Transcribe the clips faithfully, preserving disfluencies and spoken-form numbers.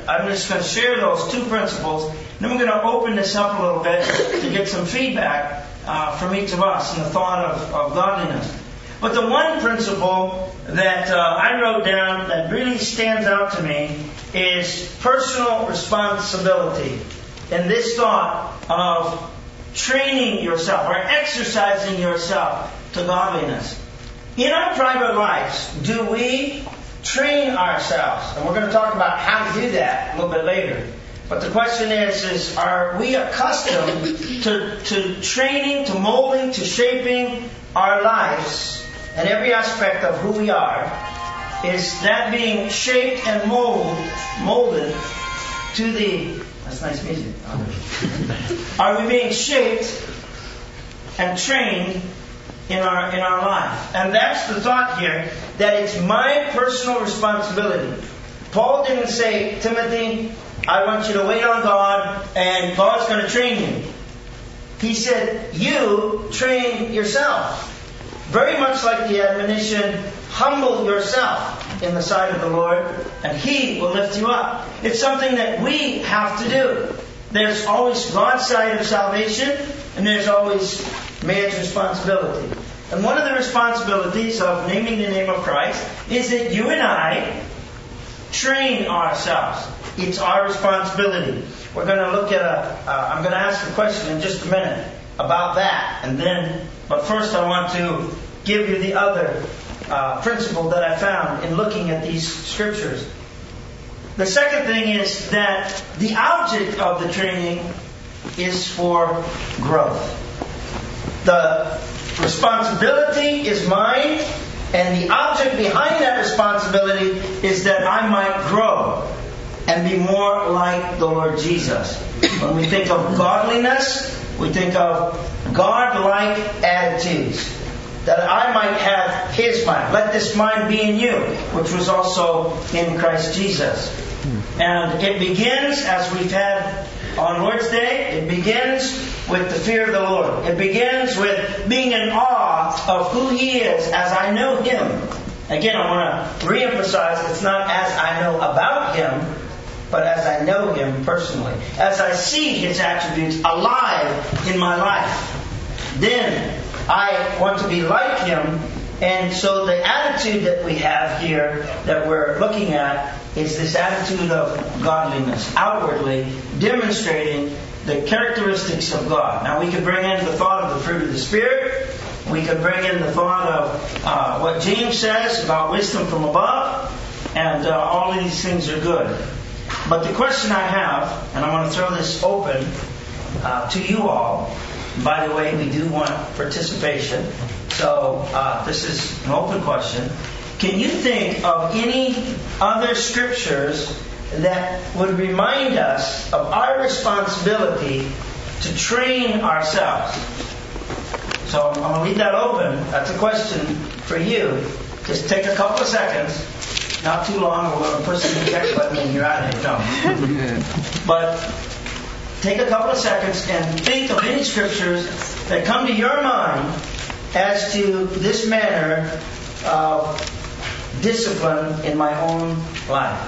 I'm just going to share those two principles. Then we're going to open this up a little bit to get some feedback uh, from each of us in the thought of, of godliness. But the one principle that uh, I wrote down that really stands out to me is personal responsibility. And this thought of training yourself or exercising yourself to godliness. In our private lives, do we train ourselves? And we're going to talk about how to do that a little bit later. But the question is, is are we accustomed to, to training, to molding, to shaping our lives and every aspect of who we are? Is that being shaped and mold, molded to the... That's nice music. Are we being shaped and trained in our in our life? And that's the thought here, that it's my personal responsibility. Paul didn't say, Timothy, I want you to wait on God and God's going to train you. He said, you train yourself. Very much like the admonition, humble yourself in the sight of the Lord, and He will lift you up. It's something that we have to do. There's always God's side of salvation, and there's always man's responsibility. And one of the responsibilities of naming the name of Christ is that you and I train ourselves. It's our responsibility. We're going to look at a, uh, I'm going to ask a question in just a minute about that. And then, but first I want to give you the other uh, principle that I found in looking at these scriptures. The second thing is that the object of the training is for growth. The responsibility is mine, and the object behind that responsibility is that I might grow and be more like the Lord Jesus. When we think of godliness, we think of God-like attitudes. That I might have His mind. Let this mind be in you, which was also in Christ Jesus. And it begins, as we've had on Lord's Day, it begins with the fear of the Lord. It begins with being in awe of who He is as I know Him. Again, I want to reemphasize, it's not as I know about Him, but as I know Him personally. As I see His attributes alive in my life. Then I want to be like Him. And so the attitude that we have here that we're looking at is this attitude of godliness, outwardly demonstrating the characteristics of God. Now we could bring in the thought of the fruit of the Spirit. We could bring in the thought of uh, what James says about wisdom from above. And uh, all of these things are good. But the question I have, and I want to throw this open uh, to you all. By the way, we do want participation. So uh, this is an open question. Can you think of any other scriptures that would remind us of our responsibility to train ourselves? So I'm going to leave that open. That's a question for you. Just take a couple of seconds. Not too long. We're going to push the eject button and you're out of here. But take a couple of seconds and think of any scriptures that come to your mind as to this manner of discipline in my own life.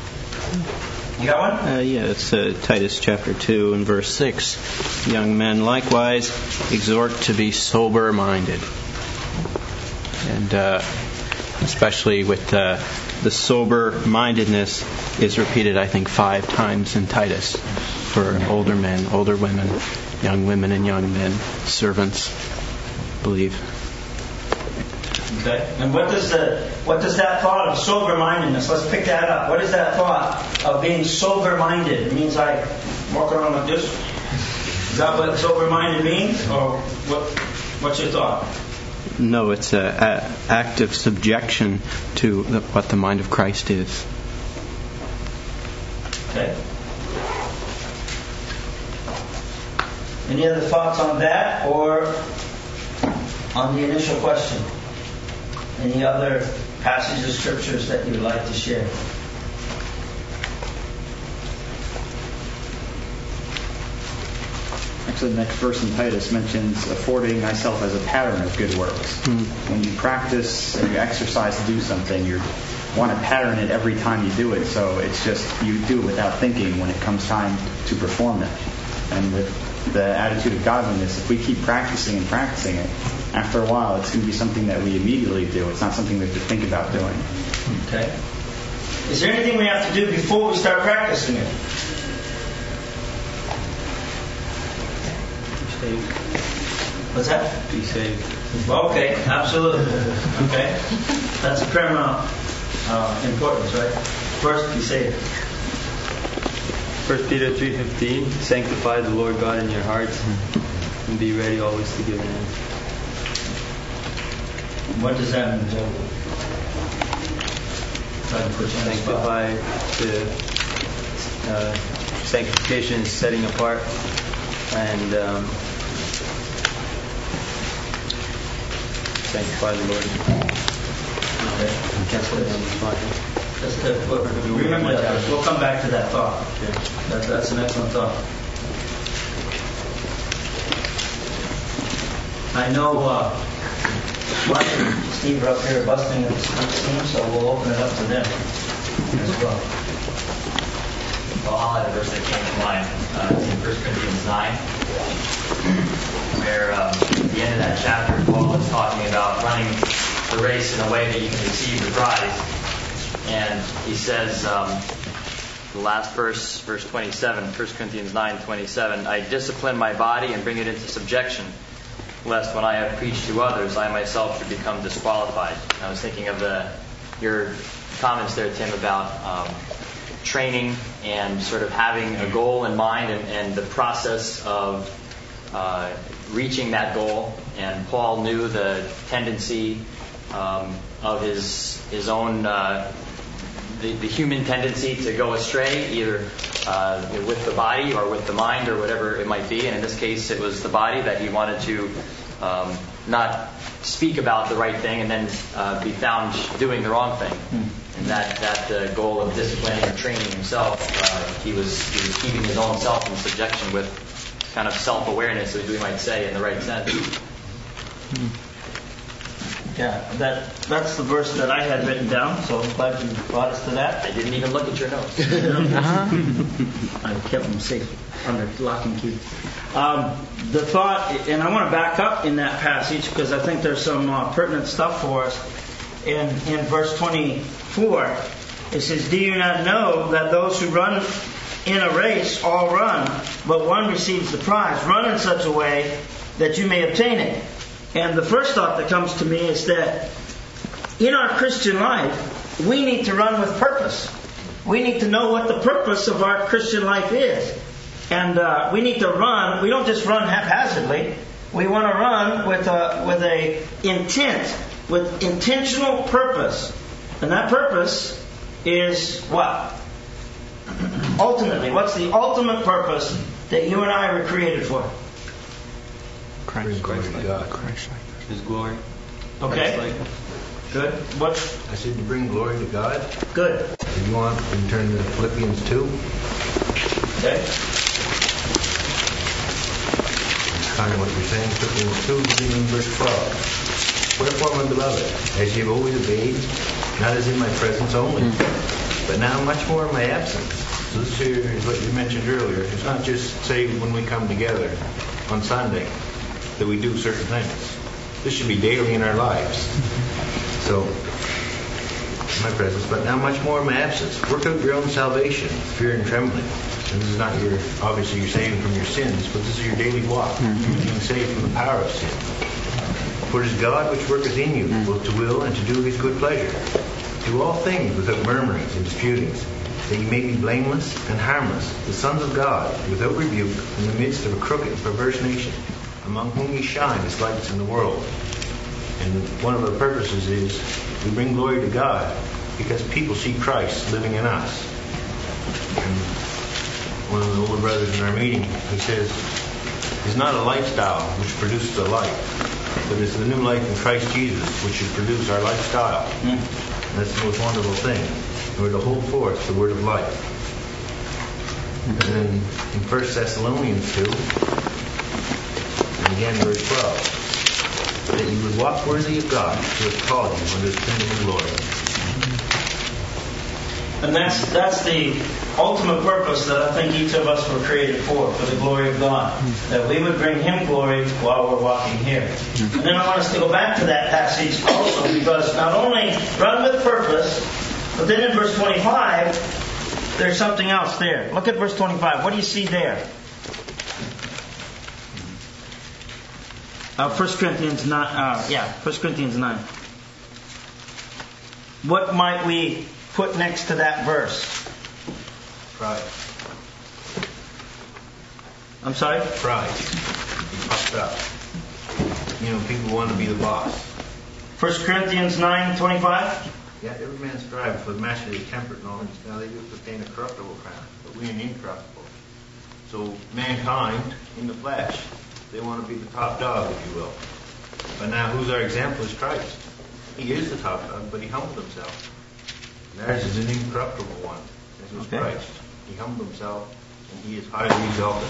You got one? Uh, yeah, it's uh, Titus chapter two and verse six. Young men likewise exhort to be sober-minded. And uh, especially with uh, the sober-mindedness is repeated, I think, five times in Titus for older men, older women, young women and young men, servants, believe. Okay. And what does the what does that thought of sober-mindedness? Let's pick that up. What is that thought of being sober-minded? It means I walk around like this. Is that what sober-minded means, or what? What's your thought? No, it's an act of subjection to the, what the mind of Christ is. Okay. Any other thoughts on that, or on the initial question? Any other passages of scriptures that you would like to share? Actually, the next verse in Titus mentions affording thyself as a pattern of good works. Mm. When you practice and you exercise to do something, you're want to pattern it every time you do it. So it's just you do it without thinking when it comes time to perform it. And with the attitude of godliness, if we keep practicing and practicing it, after a while it's going to be something that we immediately do. It's not something we have to think about doing. Okay. Is there anything we have to do before we start practicing it? What's that? Be saved. Okay, absolutely. Okay. That's a paramount uh, importance, right? First, be saved. First Peter three fifteen, sanctify the Lord God in your hearts and be ready always to give an answer. What does that mean, Joe? Try to put you on the spot. Sanctify the uh, sanctification is setting apart, and um, sanctify the Lord. Okay. That's what I'm talking. That's good. Well, remember that. We'll come back to that thought. That, that's an excellent thought. I know uh, Mike and Steve are up here busting at the seams, so we'll open it up to them as well. Well, I'll add a verse that came to mind. Uh, it's in First Corinthians nine, where um, at the end of that chapter, Paul is talking about running the race in a way that you can receive the prize. And he says, um, the last verse, verse twenty-seven, First Corinthians nine twenty-seven, I discipline my body and bring it into subjection, lest when I have preached to others, I myself should become disqualified. I was thinking of the your comments there, Tim, about um, training and sort of having a goal in mind and, and the process of uh, reaching that goal. And Paul knew the tendency um, of his his own uh, the, the human tendency to go astray, either uh, with the body or with the mind or whatever it might be. And in this case, it was the body that he wanted to um, not speak about the right thing and then uh, be found doing the wrong thing. Hmm. And that that uh, goal of disciplining or training himself, uh, he was he was keeping his own self in subjection with kind of self-awareness, as we might say, in the right sense. Hmm. Yeah, that that's the verse that I had written down, so I'm glad you brought us to that. I didn't even look at your notes. uh-huh. I kept them safe under lock and key. Um, the thought, and I want to back up in that passage because I think there's some uh, pertinent stuff for us. In, in verse twenty-four, it says, do you not know that those who run in a race all run, but one receives the prize? Run in such a way that you may obtain it. And the first thought that comes to me is that in our Christian life, we need to run with purpose. We need to know what the purpose of our Christian life is. And uh, we need to run. We don't just run haphazardly. We want to run with a, with a intent, with intentional purpose. And that purpose is what? Ultimately, what's the ultimate purpose that you and I were created for? Christ, Christ like God. Christ like His glory. Okay. Christ-like. Good. What? I said to bring glory to God. Good. If you want, we can turn to Philippians two. Okay. That's kind of what you're saying. Philippians two, beginning in verse twelve. Wherefore, my beloved, as ye have always obeyed, not as in my presence only, mm. but now much more in my absence. So this here is what you mentioned earlier. It's not just, say, when we come together on Sunday that we do certain things. This should be daily in our lives. So, my presence, but now much more in my absence. Work out your own salvation, fear and trembling. And this is not your, obviously you're saving from your sins, but this is your daily walk. Mm-hmm. You're being saved from the power of sin. For it is God which worketh in you, both to will and to do his good pleasure. Do all things without murmurings and disputings, that ye may be blameless and harmless, the sons of God, without rebuke, in the midst of a crooked and perverse nation, among whom ye shine as lights in the world. And one of our purposes is we bring glory to God because people see Christ living in us. And one of the older brothers in our meeting, he says, it's not a lifestyle which produces a life, but it's the new life in Christ Jesus which should produce our lifestyle. Mm. And that's the most wonderful thing. And we're to hold forth the word of life. And then in First Thessalonians two, and again verse twelve, that you would walk worthy of God who has called you unto his kingdom and glory. And that's that's the ultimate purpose that I think each of us were created for, for the glory of God. That we would bring Him glory while we're walking here. And then I want us to go back to that passage also, because not only run with purpose, but then in verse twenty-five, there's something else there. Look at verse twenty-five. What do you see there? Uh, First Corinthians nine. Uh, yeah, First Corinthians nine. What might we put next to that verse? Pride. I'm sorry? Pride. Be puffed up. You know, people want to be the boss. First Corinthians nine twenty-five. Yeah, every man strives for the master of his temperate knowledge. Now they do obtain a corruptible crown, but we an incorruptible. So mankind in the flesh, they want to be the top dog, if you will. But now who's our example is Christ. He is the top dog, but he humbled himself. And ours is an incorruptible one, as was Okay. Christ. He humbled himself, and he is highly exalted.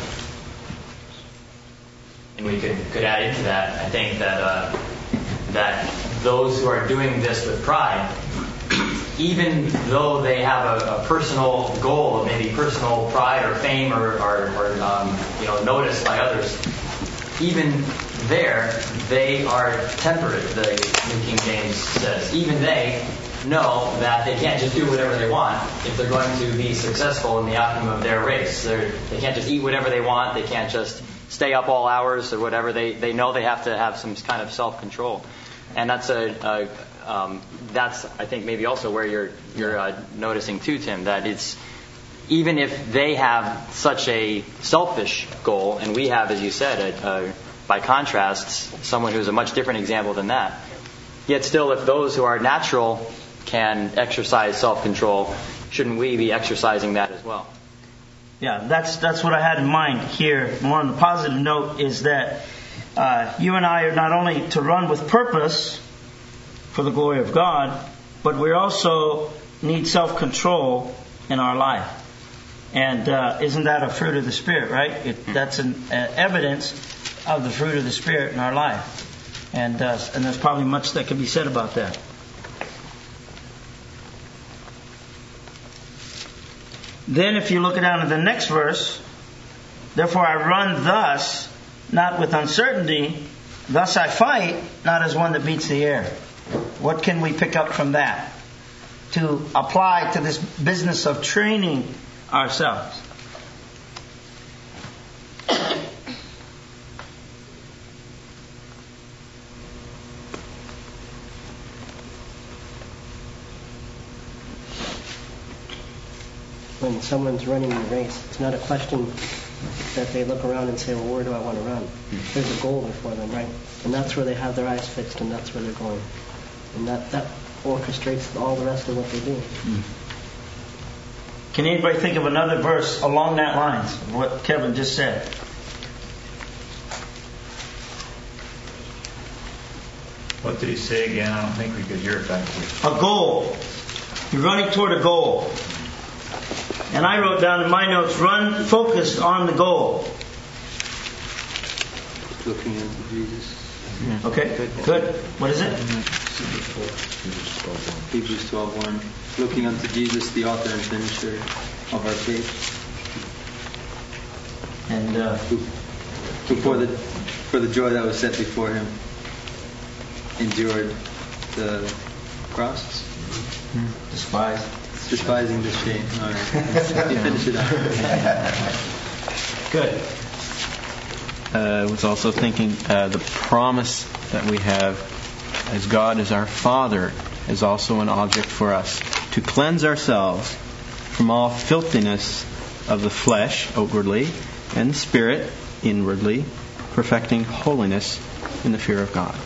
And we could, could add into that, I think that uh, that those who are doing this with pride, even though they have a, a personal goal of maybe personal pride or fame or, or, or um, you know, notice by others, even there they are temperate, the New King James says. Even they know that they can't just do whatever they want if they're going to be successful in the outcome of their race. They're, they can't just eat whatever they want. They can't just stay up all hours or whatever. They they know they have to have some kind of self-control, and that's a, a um, that's I think maybe also where you're you're uh, noticing too, Tim, that it's even if they have such a selfish goal, and we have, as you said, a, a, by contrast, someone who's a much different example than that. Yet still, if those who are natural can exercise self-control, shouldn't we be exercising that as well? Yeah, that's that's what I had in mind here. More on the positive note is that uh, you and I are not only to run with purpose for the glory of God, but we also need self-control in our life. And uh, isn't that a fruit of the Spirit, right? It, that's an uh, evidence of the fruit of the Spirit in our life. And uh, and there's probably much that can be said about that. Then if you look down at the next verse, therefore I run thus, not with uncertainty, thus I fight, not as one that beats the air. What can we pick up from that to apply to this business of training ourselves? When someone's running the race, it's not a question that they look around and say, well, where do I want to run? There's a goal before them, right? And that's where they have their eyes fixed, and that's where they're going. And that, that orchestrates all the rest of what they do. Can anybody think of another verse along that lines of what Kevin just said? What did he say again? I don't think we could hear it back here. A goal. You're running toward a goal. And I wrote down in my notes, run focused on the goal. Looking into Jesus. Okay, good. What is it? Hebrews twelve one. Looking unto Jesus, the author and finisher of our faith. And uh, Who, who for the for the joy that was set before him, endured the cross. despise. Despising the shame. All right. You finish it up. Good. Uh, I was also thinking uh, the promise that we have as God is our Father is also an object for us to cleanse ourselves from all filthiness of the flesh outwardly and the spirit inwardly, perfecting holiness in the fear of God.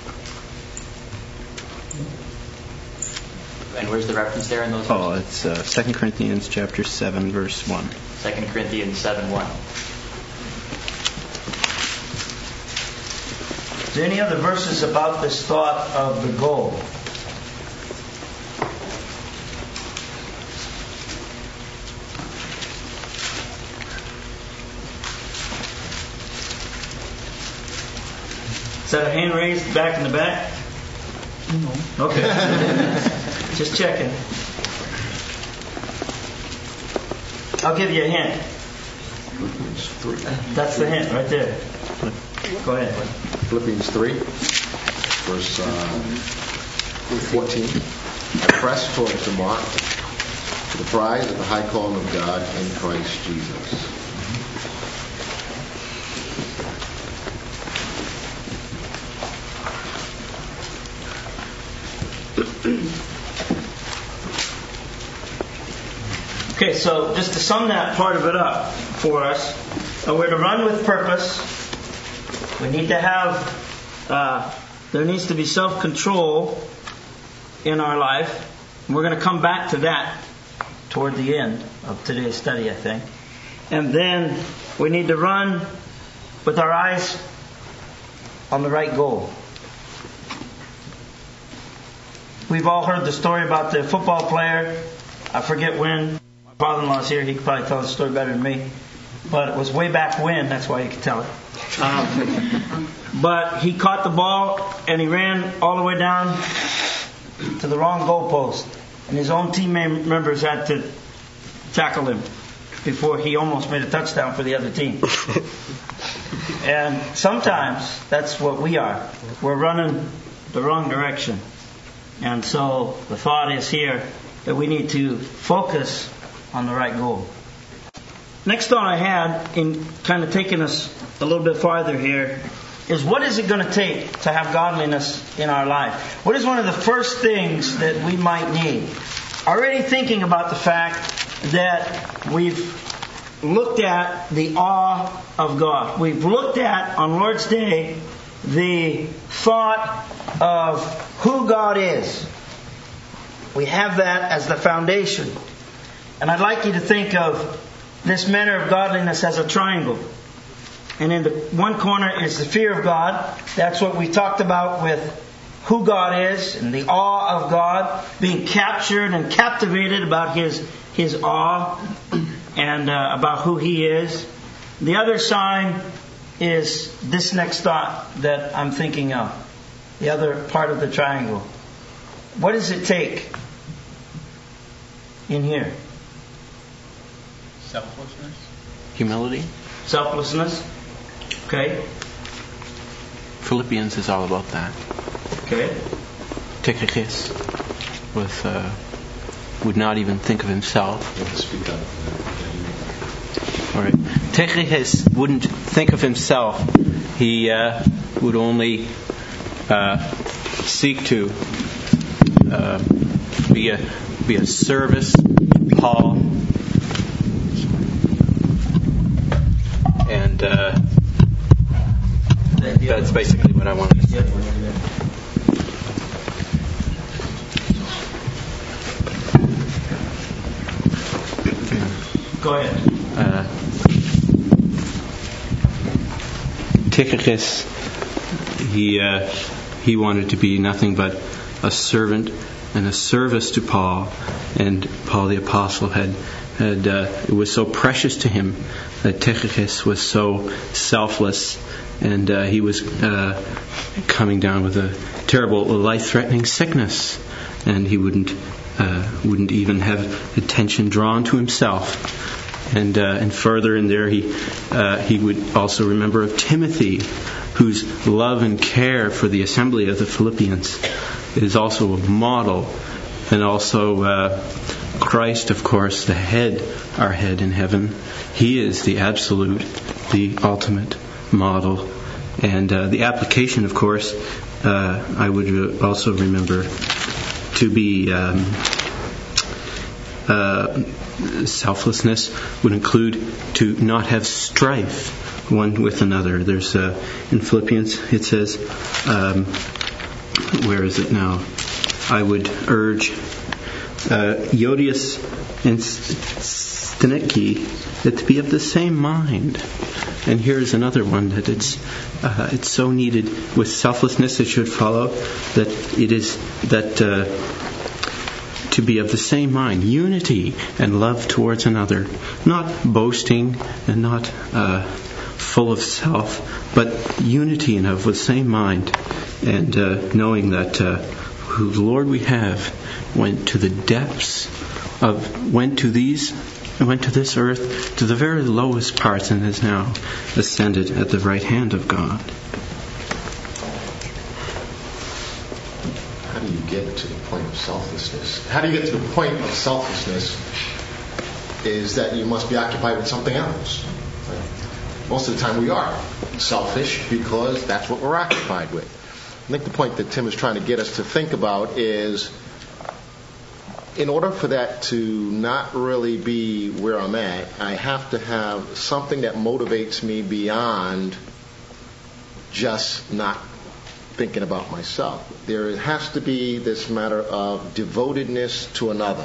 And where's the reference there in those Oh, verses? it's uh, Second Corinthians chapter seven, verse one. Second Corinthians seven one. Is there any other verses about this thought of the goal? Is that a hand raised back in the back? No. Okay. Just checking. I'll give you a hint. That's the hint right there. Go ahead. Philippians three, verse uh, fourteen. I press towards the mark, to the prize of the high calling of God in Christ Jesus. Okay, so just to sum that part of it up for us, uh, we're to run with purpose. We need to have, uh, there needs to be self-control in our life. And we're going to come back to that toward the end of today's study, I think. And then we need to run with our eyes on the right goal. We've all heard the story about the football player. I forget when. My father-in-law's here. He could probably tell the story better than me. But it was way back when. That's why you could tell it. Um, but he caught the ball and he ran all the way down to the wrong goalpost. And his own team members had to tackle him before he almost made a touchdown for the other team. And sometimes that's what we are. We're running the wrong direction. And so the thought is here that we need to focus on the right goal. Next thought I had, in kind of taking us a little bit farther here, is what is it going to take to have godliness in our life? What is one of the first things that we might need? Already thinking about the fact that we've looked at the awe of God. We've looked at, on Lord's Day, the thought of who God is. We have that as the foundation. And I'd like you to think of this manner of godliness as a triangle. And in the one corner is the fear of God. That's what we talked about with who God is and the awe of God, being captured and captivated about His His awe and uh, about who He is. The other side is this next thought that I'm thinking of. The other part of the triangle. What does it take in here? Selflessness. Humility. Selflessness. Okay. Philippians is all about that. Okay. Tychicus was uh, would not even think of himself. Speak up. All right. Tychicus wouldn't think of himself. He uh, would only uh, seek to uh, be a be a service to Paul, and uh, that's basically what I wanted to say. Go ahead. Uh, Tychicus, he uh, he wanted to be nothing but a servant and a service to Paul, and Paul the apostle had had uh, it was so precious to him that Tychicus was so selfless, and uh, he was uh, coming down with a terrible, life-threatening sickness, and he wouldn't uh, wouldn't even have attention drawn to himself. And uh, and further in there, he uh, he would also remember of Timothy, whose love and care for the assembly of the Philippians is also a model, and also uh, Christ, of course, the head, our head in heaven. He is the absolute, the ultimate model, and uh, the application, of course, uh, I would also remember to be. Um, uh, Selflessness would include to not have strife one with another. There's uh, in Philippians it says, um, where is it now? I would urge uh, Euodias and Syntyche that to be of the same mind. And here's another one that it's uh, it's so needed with selflessness. It should follow that it is that. Uh, to be of the same mind, unity and love towards another, not boasting and not uh, full of self, but unity and of the same mind, and uh, knowing that uh, who the Lord we have went to the depths of, went to these and went to this earth, to the very lowest parts, and has now ascended at the right hand of God. How do you get to the point of selflessness? How do you get to the point of selflessness is that you must be occupied with something else. Most of the time we are selfish because that's what we're occupied with. I think the point that Tim is trying to get us to think about is, in order for that to not really be where I'm at, I have to have something that motivates me beyond just not thinking about myself. There has to be this matter of devotedness to another.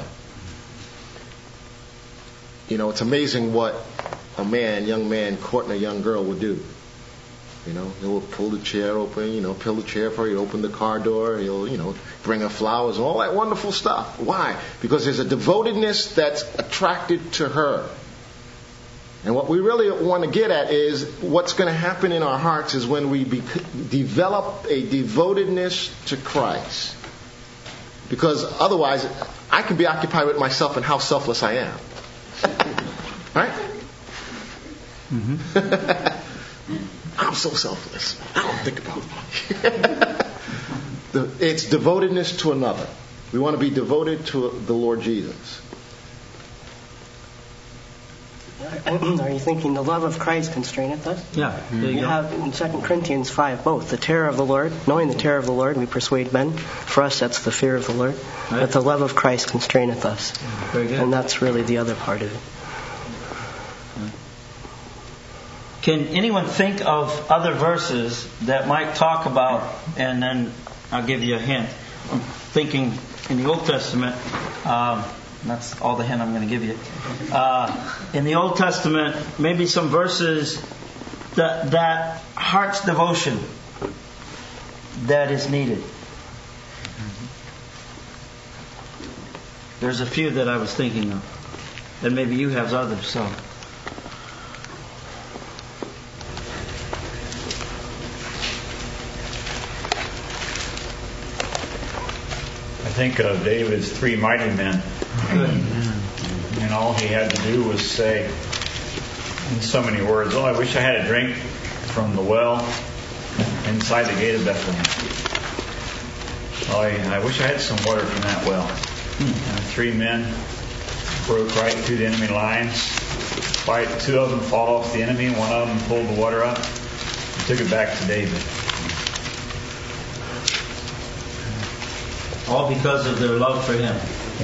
You know, it's amazing what a man, young man, courting a young girl would do. You know, he'll pull the chair open, you know, pull the chair for her, he'll open the car door, he'll, you know, bring her flowers, all that wonderful stuff. Why? Because there's a devotedness that's attracted to her. And what we really want to get at is what's going to happen in our hearts is when we be, develop a devotedness to Christ. Because otherwise, I can be occupied with myself and how selfless I am. Right? Mm-hmm. I'm so selfless. I don't think about it. It's devotedness to another. We want to be devoted to the Lord Jesus. Are you thinking the love of Christ constraineth us? Yeah. There you you go. have in Second Corinthians five both. The terror of the Lord, knowing the terror of the Lord, we persuade men. For us, that's the fear of the Lord. Right. But the love of Christ constraineth us. Very good. And that's really the other part of it. Can anyone think of other verses that might talk about, and then I'll give you a hint. I'm thinking in the Old Testament, um, that's all the hint I'm going to give you. Uh, in the Old Testament, maybe some verses that, that heart's devotion that is needed. There's a few that I was thinking of, and maybe you have others. So. I think of David's three mighty men. Good. And all he had to do was say, in so many words, oh, I wish I had a drink from the well inside the gate of Bethlehem. Oh, I, I wish I had some water from that well. And the three men broke right through the enemy lines. Fight, two of them fought off the enemy. One of them pulled the water up and took it back to David. All because of their love for Him.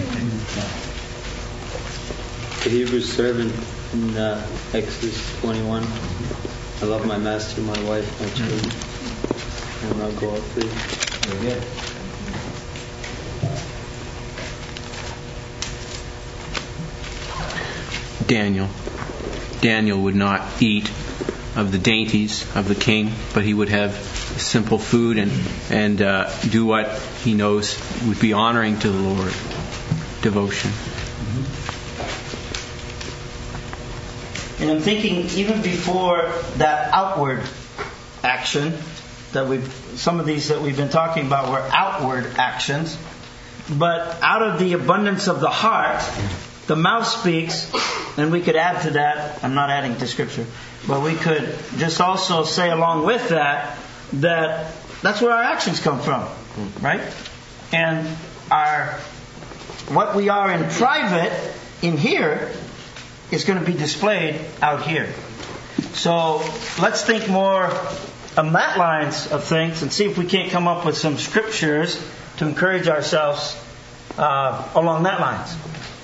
The Hebrew servant in uh, Exodus twenty-one. I love my master, my wife, my children. And I'll go out free. Very good. Daniel. Daniel would not eat of the dainties of the king, but he would have simple food and and uh, do what he knows would be honoring to the Lord. Devotion. And I'm thinking even before that outward action that we've, some of these that we've been talking about were outward actions, but out of the abundance of the heart, the mouth speaks, and we could add to that, I'm not adding to Scripture, but we could just also say along with that, that that's where our actions come from, right? And our what we are in private in here is going to be displayed out here. So let's think more on that lines of things and see if we can't come up with some scriptures to encourage ourselves uh, along that lines.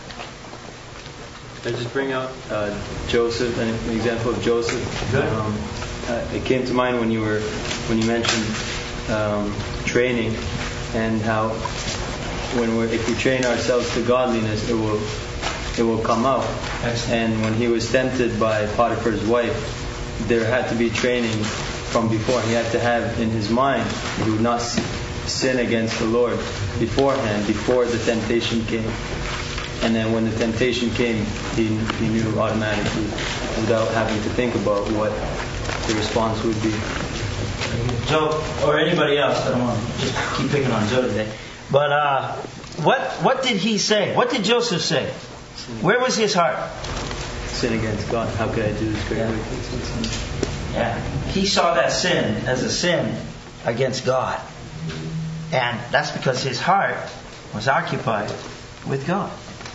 I just bring out uh, Joseph, an example of Joseph. Um, uh, it came to mind when you were when you mentioned um, training and how when we're if we train ourselves to godliness, it will it will come out. Excellent. And when he was tempted by Potiphar's wife, there had to be training from before. He had to have in his mind he would not sin against the Lord beforehand, before the temptation came. And then when the temptation came, he, he knew automatically, without having to think about what the response would be. Joe, or anybody else, I don't want to just keep picking on Joe today. But uh, what what did he say? What did Joseph say? Where was his heart? Sin against God. How could I do this great Yeah. wicked sin? Yeah. He saw that sin as a sin against God. And that's because his heart was occupied with God.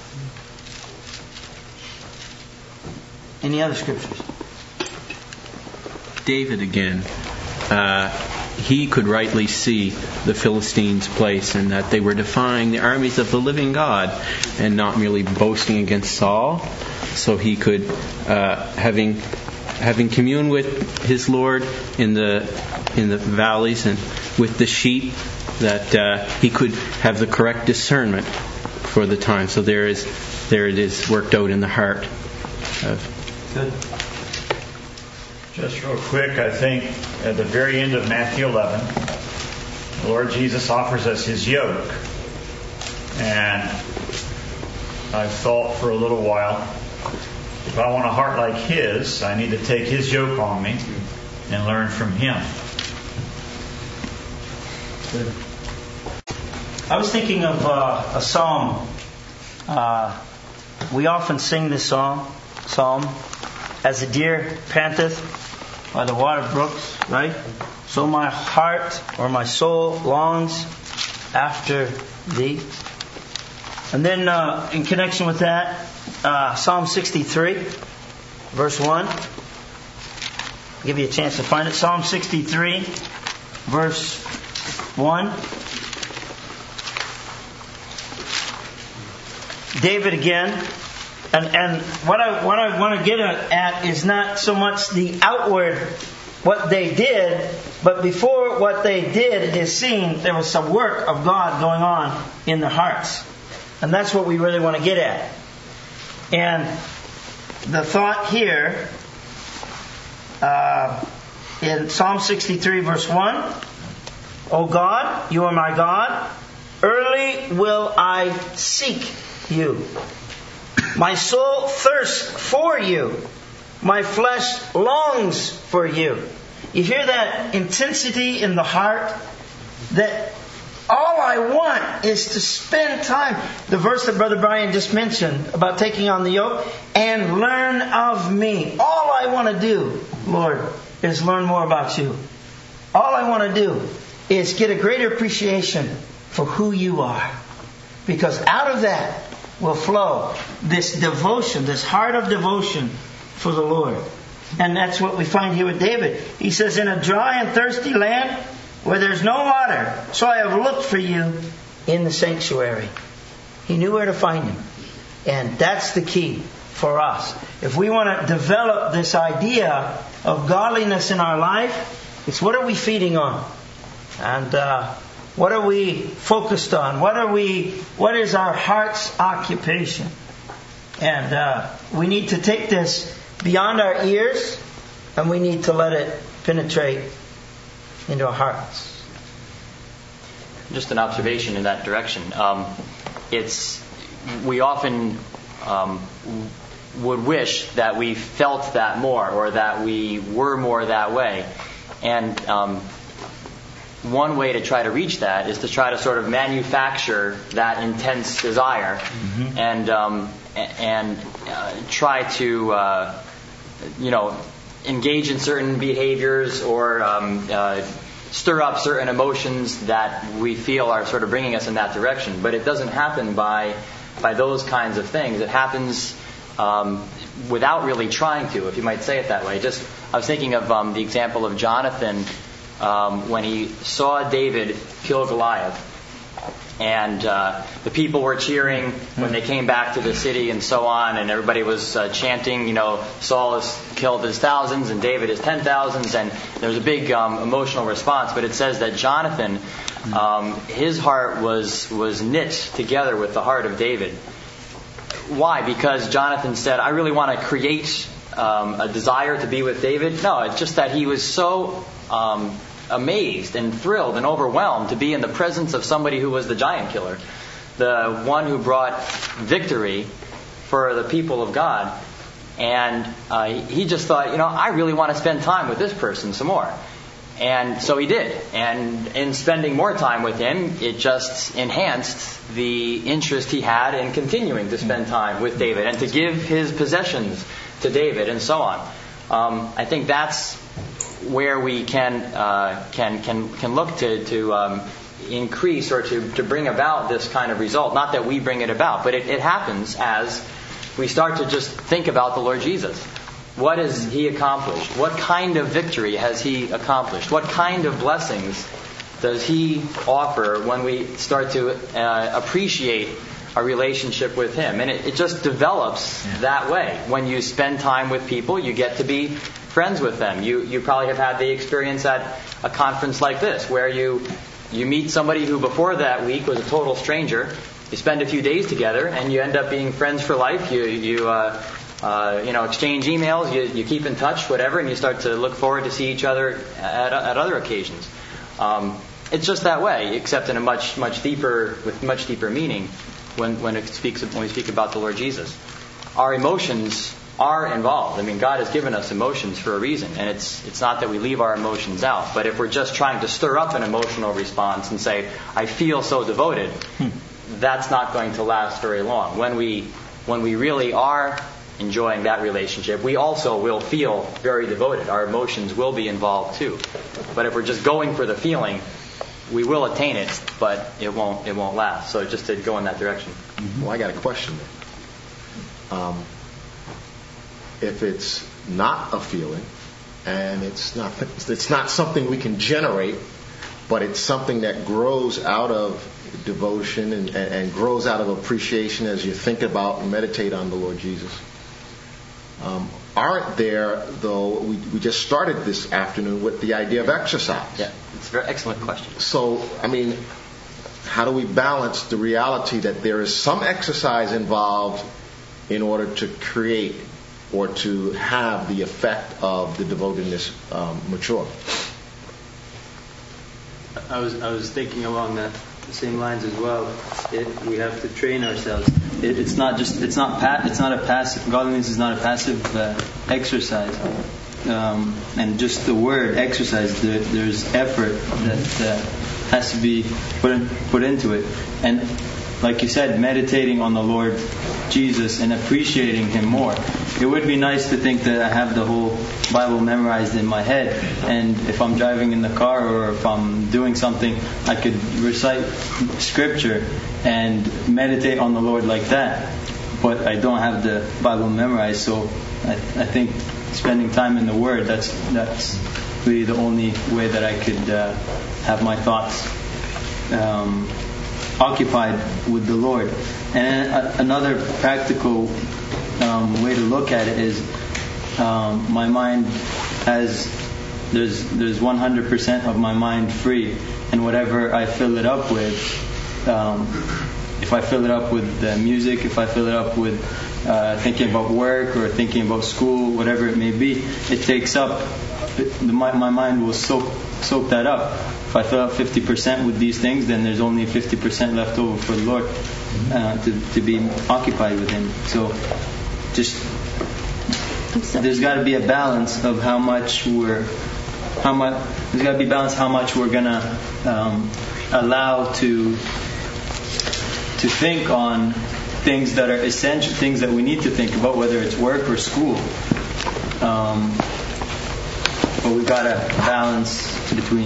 Any other scriptures? David again. Uh, he could rightly see the Philistines' place and that they were defying the armies of the living God and not merely boasting against Saul. So he could, uh, having having communed with his Lord in the in the valleys and with the sheep, that uh, he could have the correct discernment for the time. So there is there it is worked out in the heart of. Good. Just real quick, I think at the very end of Matthew eleven, the Lord Jesus offers us His yoke. And I've thought for a little while, if I want a heart like His, I need to take His yoke on me and learn from Him. Good. I was thinking of uh, a psalm. Uh, we often sing this song, psalm, as the deer panteth by the water brooks, right? So my heart or my soul longs after thee. And then uh, in connection with that, uh, Psalm sixty-three, verse one. I'll give you a chance to find it. Psalm sixty-three, verse one. David again. And and what I what I want to get at is not so much the outward, what they did, but before what they did is seen, there was some work of God going on in their hearts. And that's what we really want to get at. And the thought here, uh, in Psalm sixty-three verse one, O God, you are my God, early will I seek you. My soul thirsts for you. My flesh longs for you. You hear that intensity in the heart? That all I want is to spend time. The verse that Brother Brian just mentioned about taking on the yoke, and learn of me. All I want to do, Lord, is learn more about you. All I want to do is get a greater appreciation for who you are. Because out of that will flow this devotion, this heart of devotion for the Lord. And that's what we find here with David. He says, in a dry and thirsty land where there's no water, so I have looked for you in the sanctuary. He knew where to find him. And that's the key for us. If we want to develop this idea of godliness in our life, it's what are we feeding on? And uh, what are we focused on? What are we? What is our heart's occupation? And uh, we need to take this beyond our ears, and we need to let it penetrate into our hearts. Just an observation in that direction. Um, it's we often um, would wish that we felt that more, or that we were more that way, and um, one way to try to reach that is to try to sort of manufacture that intense desire, mm-hmm. and um, and uh, try to uh, you know engage in certain behaviors or um, uh, stir up certain emotions that we feel are sort of bringing us in that direction. But it doesn't happen by by those kinds of things. It happens um, without really trying to, if you might say it that way. Just I was thinking of um, the example of Jonathan. Um, when he saw David kill Goliath, and uh, the people were cheering when they came back to the city and so on, and everybody was uh, chanting, you know, Saul has killed his thousands and David his ten thousands, and there was a big um, emotional response. But it says that Jonathan, um, his heart was was knit together with the heart of David. Why? Because Jonathan said, I really want to create um, a desire to be with David. No, it's just that he was so um, amazed and thrilled and overwhelmed to be in the presence of somebody who was the giant killer, the one who brought victory for the people of God. And uh, he just thought, you know, I really want to spend time with this person some more. And so he did. And in spending more time with him, it just enhanced the interest he had in continuing to spend time with David and to give his possessions to David and so on. Um, I think that's where we can uh, can can can look to to um, increase or to, to bring about this kind of result. Not that we bring it about, but it, it happens as we start to just think about the Lord Jesus. What has He accomplished? What kind of victory has He accomplished? What kind of blessings does He offer when we start to uh, appreciate our relationship with Him? And it, it just develops yeah. that way. When you spend time with people, you get to be friends with them. You you probably have had the experience at a conference like this, where you you meet somebody who before that week was a total stranger. You spend a few days together, and you end up being friends for life. You you uh, uh, you know exchange emails. You you keep in touch, whatever, and you start to look forward to see each other at at other occasions. Um, it's just that way, except in a much much deeper with much deeper meaning when when it speaks when we speak about the Lord Jesus. Our emotions are involved. I mean, God has given us emotions for a reason, and it's it's not that we leave our emotions out. But if we're just trying to stir up an emotional response and say, "I feel so devoted," hmm. that's not going to last very long. When we when we really are enjoying that relationship, we also will feel very devoted. Our emotions will be involved too. But if we're just going for the feeling, we will attain it, but it won't it won't last. So just to go in that direction. Well, I got a question. Um, if it's not a feeling, and it's not it's not something we can generate, but it's something that grows out of devotion and, and, and grows out of appreciation as you think about and meditate on the Lord Jesus. Um, aren't there, though, we, we just started this afternoon with the idea of exercise. Yeah, it's a very excellent question. So, I mean, how do we balance the reality that there is some exercise involved in order to create or to have the effect of the devotedness um, mature? I was I was thinking along that the same lines as well. It, we have to train ourselves. It, it's not just it's not pa- it's not a passive godliness is not a passive uh, exercise. Um, and just the word exercise, there, there's effort that uh, has to be put in, put into it. And like you said, meditating on the Lord Jesus and appreciating Him more. It would be nice to think that I have the whole Bible memorized in my head, and if I'm driving in the car or if I'm doing something, I could recite Scripture and meditate on the Lord like that. But I don't have the Bible memorized, so I, I think spending time in the Word, that's that's really the only way that I could uh, have my thoughts um, occupied with the Lord. And a, another practical um, way to look at it is um, my mind has there's there's one hundred percent of my mind free, and whatever I fill it up with, um, if I fill it up with uh, music, if I fill it up with uh, thinking about work or thinking about school, whatever it may be, it takes up. It, my, my mind will soak soak that up. If I fill up fifty percent with these things, then there's only fifty percent left over for the Lord uh, to to be occupied with Him. So, just there's got to be a balance of how much we're how much there's got to be balance how much we're gonna um, allow to to think on things that are essential, things that we need to think about, whether it's work or school. Um, but we got to balance between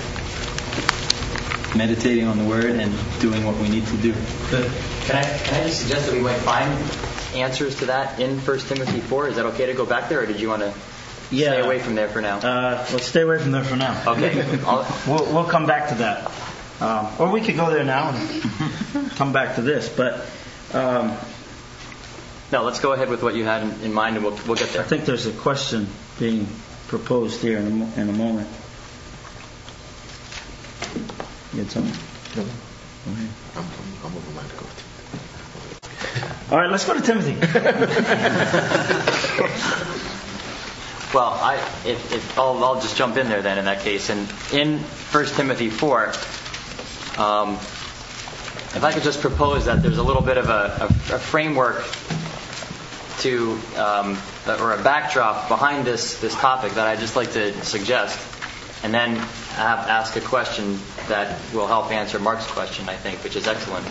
meditating on the Word and doing what we need to do. Good. Can I can I just suggest that we might find answers to that in First Timothy four? Is that okay to go back there, or did you want to yeah. stay away from there for now? Uh, let's stay away from there for now. Okay. we'll we'll come back to that, um, or we could go there now and come back to this. But um, no, let's go ahead with what you had in, in mind, and we'll we'll get there. I think there's a question being proposed here in a, in a moment. You had something? No. Okay. I'm, I'm, I'm over mine to go to. All right, let's go to Timothy. Well, I if, if I'll, I'll just jump in there then in that case. And in First Timothy four, um, if I could just propose that there's a little bit of a, a, a framework to um, or a backdrop behind this this topic that I'd just like to suggest. and then have, ask a question that will help answer Mark's question, I think, which is excellent.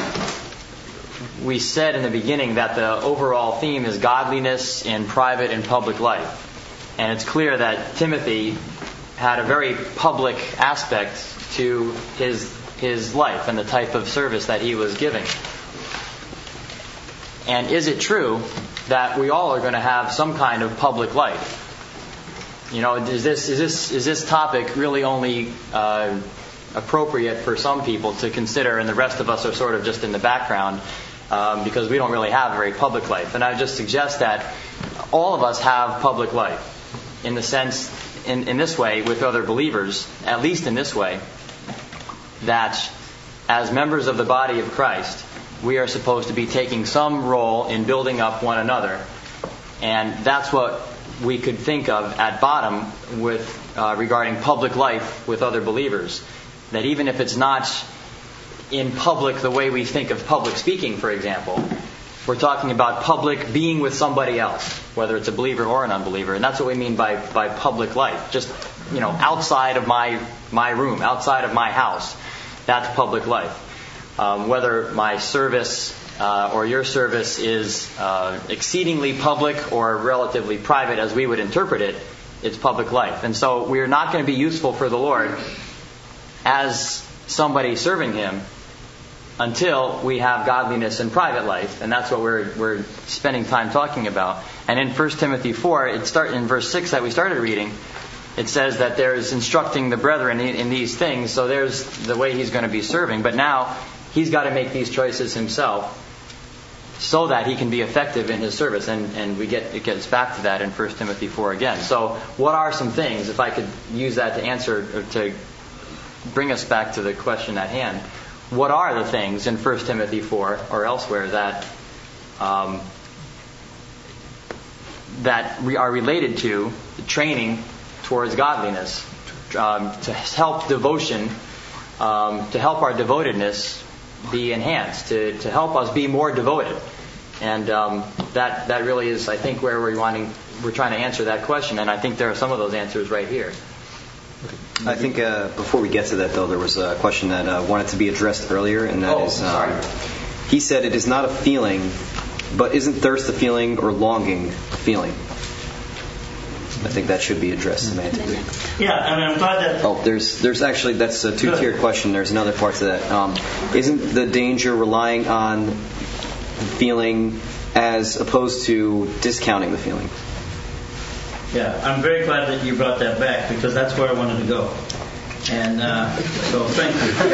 We said in the beginning that the overall theme is godliness in private and public life. And it's clear that Timothy had a very public aspect to his his life and the type of service that he was giving. And is it true that we all are going to have some kind of public life? You know, is this is this is this topic really only uh, appropriate for some people to consider, and the rest of us are sort of just in the background um, because we don't really have a very public life? And I would just suggest that all of us have public life in the sense, in, in this way, with other believers, at least in this way, that as members of the body of Christ, we are supposed to be taking some role in building up one another. And that's what we could think of at bottom with uh, regarding public life with other believers. That even if it's not in public the way we think of public speaking, for example, we're talking about public being with somebody else, whether it's a believer or an unbeliever. And that's what we mean by, by public life. Just, you know, outside of my, my room, outside of my house. That's public life. Um, whether my service uh, or your service is uh, exceedingly public or relatively private as we would interpret it, it's public life. And so we're not going to be useful for the Lord as somebody serving Him until we have godliness in private life. And that's what we're we're spending time talking about. And in First Timothy four, it start in verse six that we started reading, it says that there's instructing the brethren in, in these things. So there's the way he's going to be serving. But now he's got to make these choices himself so that he can be effective in his service. And, and we get it gets back to that in First Timothy four again. So what are some things, if I could use that to answer, or to bring us back to the question at hand, what are the things in First Timothy four or elsewhere that um, that we are related to the training towards godliness, um, to help devotion, um, to help our devotedness be enhanced, to, to help us be more devoted? And um, that that really is, I think, where we're wanting, we're trying to answer that question. And I think there are some of those answers right here. I think uh, before we get to that, though, there was a question that uh, wanted to be addressed earlier, and that oh, is, um, he said it is not a feeling, but isn't thirst a feeling or longing a feeling? I think that should be addressed semantically. Yeah, I mean, I'm glad that... Oh, there's there's actually, that's a two-tiered question. There's another part to that. Um, isn't the danger relying on the feeling as opposed to discounting the feeling? Yeah, I'm very glad that you brought that back, because that's where I wanted to go. And uh, so thank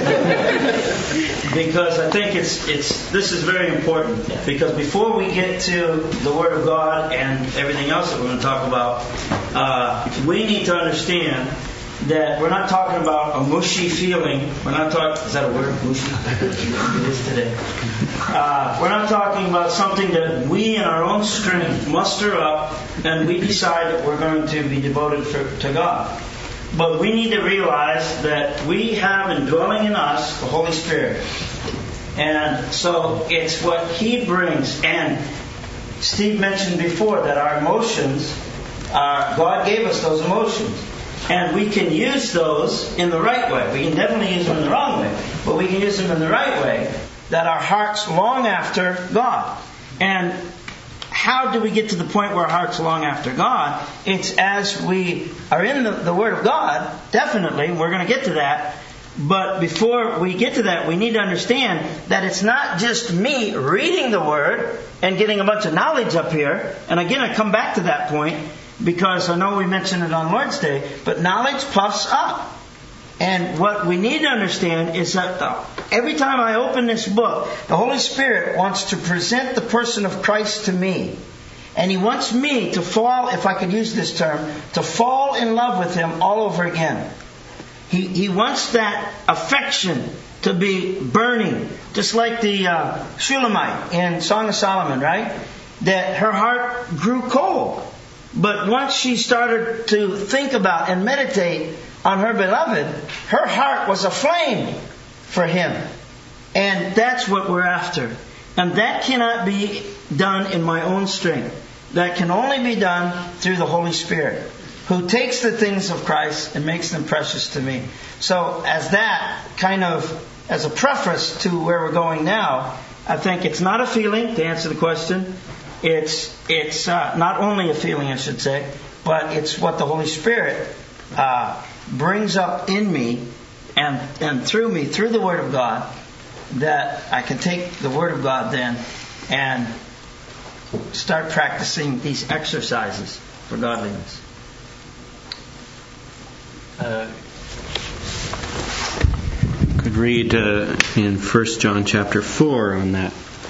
you. Because I think it's it's this is very important. Because before we get to the Word of God and everything else that we're going to talk about, uh, we need to understand that we're not talking about a mushy feeling. We're not talking, is that a word, mushy? It is today. Uh, we're not talking about something that we in our own strength muster up and we decide that we're going to be devoted for, to God. But we need to realize that we have indwelling in us the Holy Spirit. And so it's what He brings. And Steve mentioned before that our emotions, uh, God gave us those emotions. And we can use those in the right way. We can definitely use them in the wrong way, but we can use them in the right way, that our hearts long after God. And how do we get to the point where our hearts long after God? It's as we are in the, the Word of God, definitely, we're going to get to that. But before we get to that, we need to understand that it's not just me reading the Word and getting a bunch of knowledge up here. And again, I come back to that point, because I know we mentioned it on Lord's Day, but knowledge puffs up. And what we need to understand is that every time I open this book, the Holy Spirit wants to present the person of Christ to me. And He wants me to fall, if I could use this term, to fall in love with Him all over again. He, he wants that affection to be burning, just like the uh, Shulamite in Song of Solomon, right? That her heart grew cold. But once she started to think about and meditate on her beloved, her heart was aflame for Him. And that's what we're after. And that cannot be done in my own strength. That can only be done through the Holy Spirit. who takes the things of Christ and makes them precious to me. So as that kind of, as a preface to where we're going now, I think it's not a feeling, to answer the question. It's it's uh, not only a feeling, I should say, but it's what the Holy Spirit uh, brings up in me and and through me, through the Word of God, that I can take the Word of God then and start practicing these exercises for godliness. Uh, could read uh, in First John chapter four on that.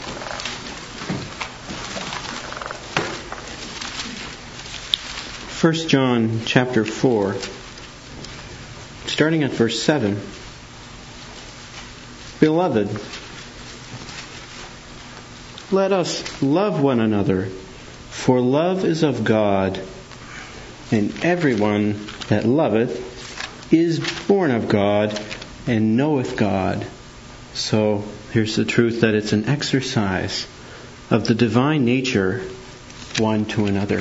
First John chapter four, starting at verse seven. Beloved, let us love one another, for love is of God, and everyone that loveth is born of God and knoweth God. So here's the truth, that it's an exercise of the divine nature one to another.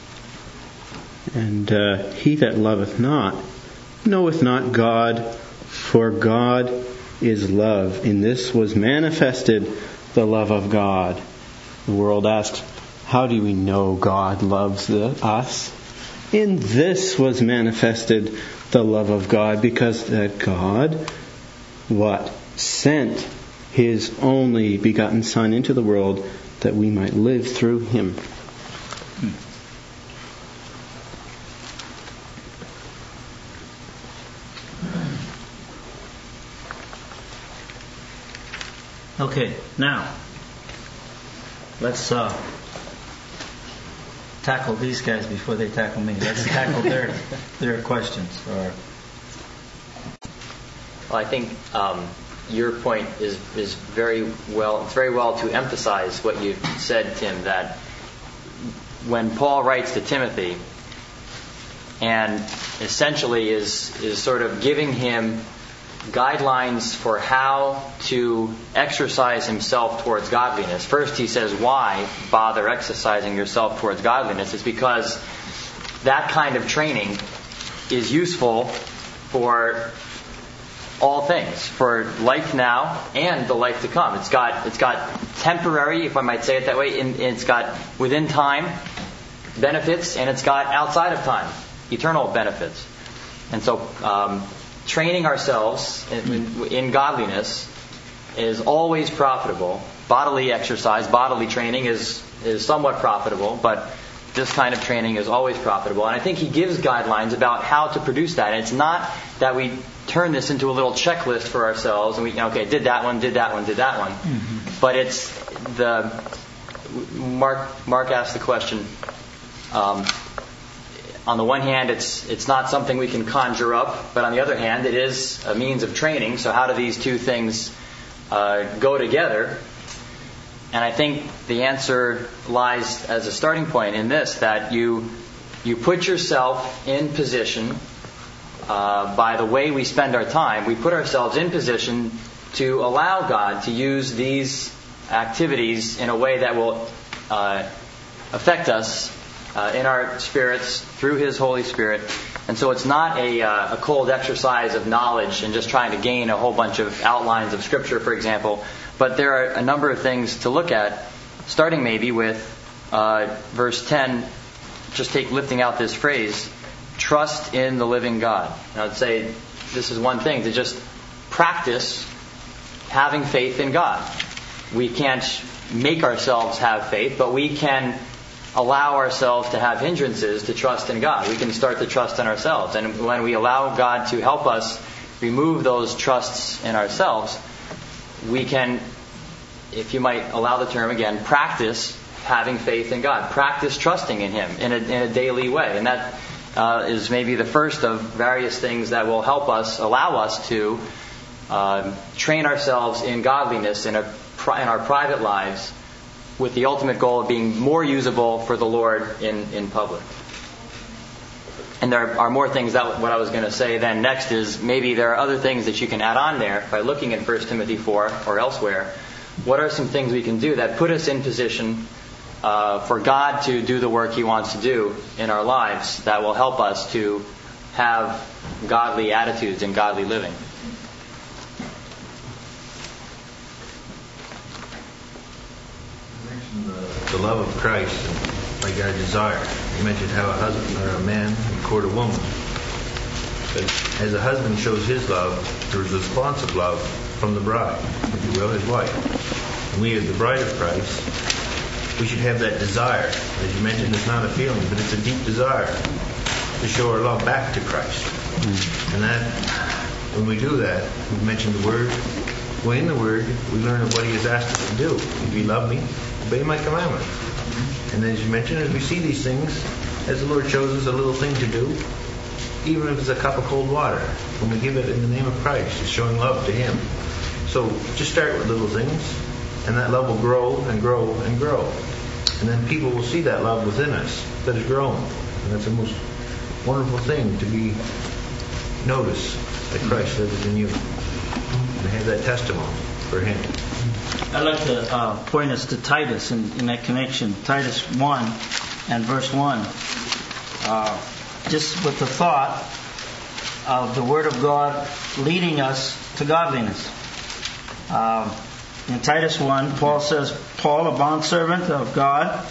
And uh, he that loveth not knoweth not God, for God is love. In this was manifested the love of God. The world asks, how do we know God loves the, us? In this was manifested the love of God, because that God, what? Sent His only begotten Son into the world that we might live through Him. Okay, now let's uh, tackle these guys before they tackle me. Let's tackle their their questions. Or Well, I think um, your point is is very well. It's very well to emphasize what you said, Tim. That when Paul writes to Timothy, and essentially is is sort of giving him guidelines for how to exercise himself towards godliness. First, he says, why bother exercising yourself towards godliness? It's because that kind of training is useful for all things, for life now and the life to come. It's got it's got temporary, if I might say it that way, and it's got within time benefits, and it's got outside of time eternal benefits. And so um, training ourselves in, in godliness is always profitable. Bodily exercise, bodily training is, is somewhat profitable, but this kind of training is always profitable. And I think he gives guidelines about how to produce that. And it's not that we turn this into a little checklist for ourselves and we, okay, did that one, did that one, did that one. Mm-hmm. But it's the, Mark, Mark asked the question, um, on the one hand, it's it's not something we can conjure up, but on the other hand, it is a means of training. So how do these two things uh, go together? And I think the answer lies as a starting point in this, that you you put yourself in position uh, by the way we spend our time. We put ourselves in position to allow God to use these activities in a way that will uh, affect us Uh, in our spirits through His Holy Spirit. And so it's not a, uh, a cold exercise of knowledge and just trying to gain a whole bunch of outlines of Scripture, for example. But there are a number of things to look at, starting maybe with uh, verse ten. Just take lifting out this phrase, trust in the living God. And I would say this is one thing, to just practice having faith in God. We can't make ourselves have faith, but we can allow ourselves to have hindrances to trust in God. We can start to trust in ourselves. And when we allow God to help us remove those trusts in ourselves, we can, if you might allow the term again, practice having faith in God. Practice trusting in Him in a, in a daily way. And that uh, is maybe the first of various things that will help us, allow us to uh, train ourselves in godliness in, a, in our private lives, with the ultimate goal of being more usable for the Lord in, in public. And there are more things that what I was going to say then. Next is maybe there are other things that you can add on there by looking at First Timothy four or elsewhere. What are some things we can do that put us in position uh, for God to do the work He wants to do in our lives that will help us to have godly attitudes and godly living. You mentioned the, the love of Christ, like our desire. You mentioned how a husband or a man would court a woman. But as a husband shows his love, there's a response of love from the bride, if you will, his wife. And we, as the bride of Christ, we should have that desire. As you mentioned, it's not a feeling, but it's a deep desire to show our love back to Christ. Mm. And that, when we do that, we mentioned the Word. Well, in the Word, we learn of what He has asked us to do. If you love me, obey my commandment. And as you mentioned, as we see these things, as the Lord shows us a little thing to do, even if it's a cup of cold water, when we give it in the name of Christ, it's showing love to Him. So just start with little things, and that love will grow and grow and grow. And then people will see that love within us that is growing. And that's the most wonderful thing, to be noticed that Christ lives in you. And have that testimony for Him. I'd like to uh, point us to Titus in, in that connection. Titus one and verse one. Uh, just with the thought of the Word of God leading us to godliness. Uh, in Titus one, Paul says, Paul, a bondservant of God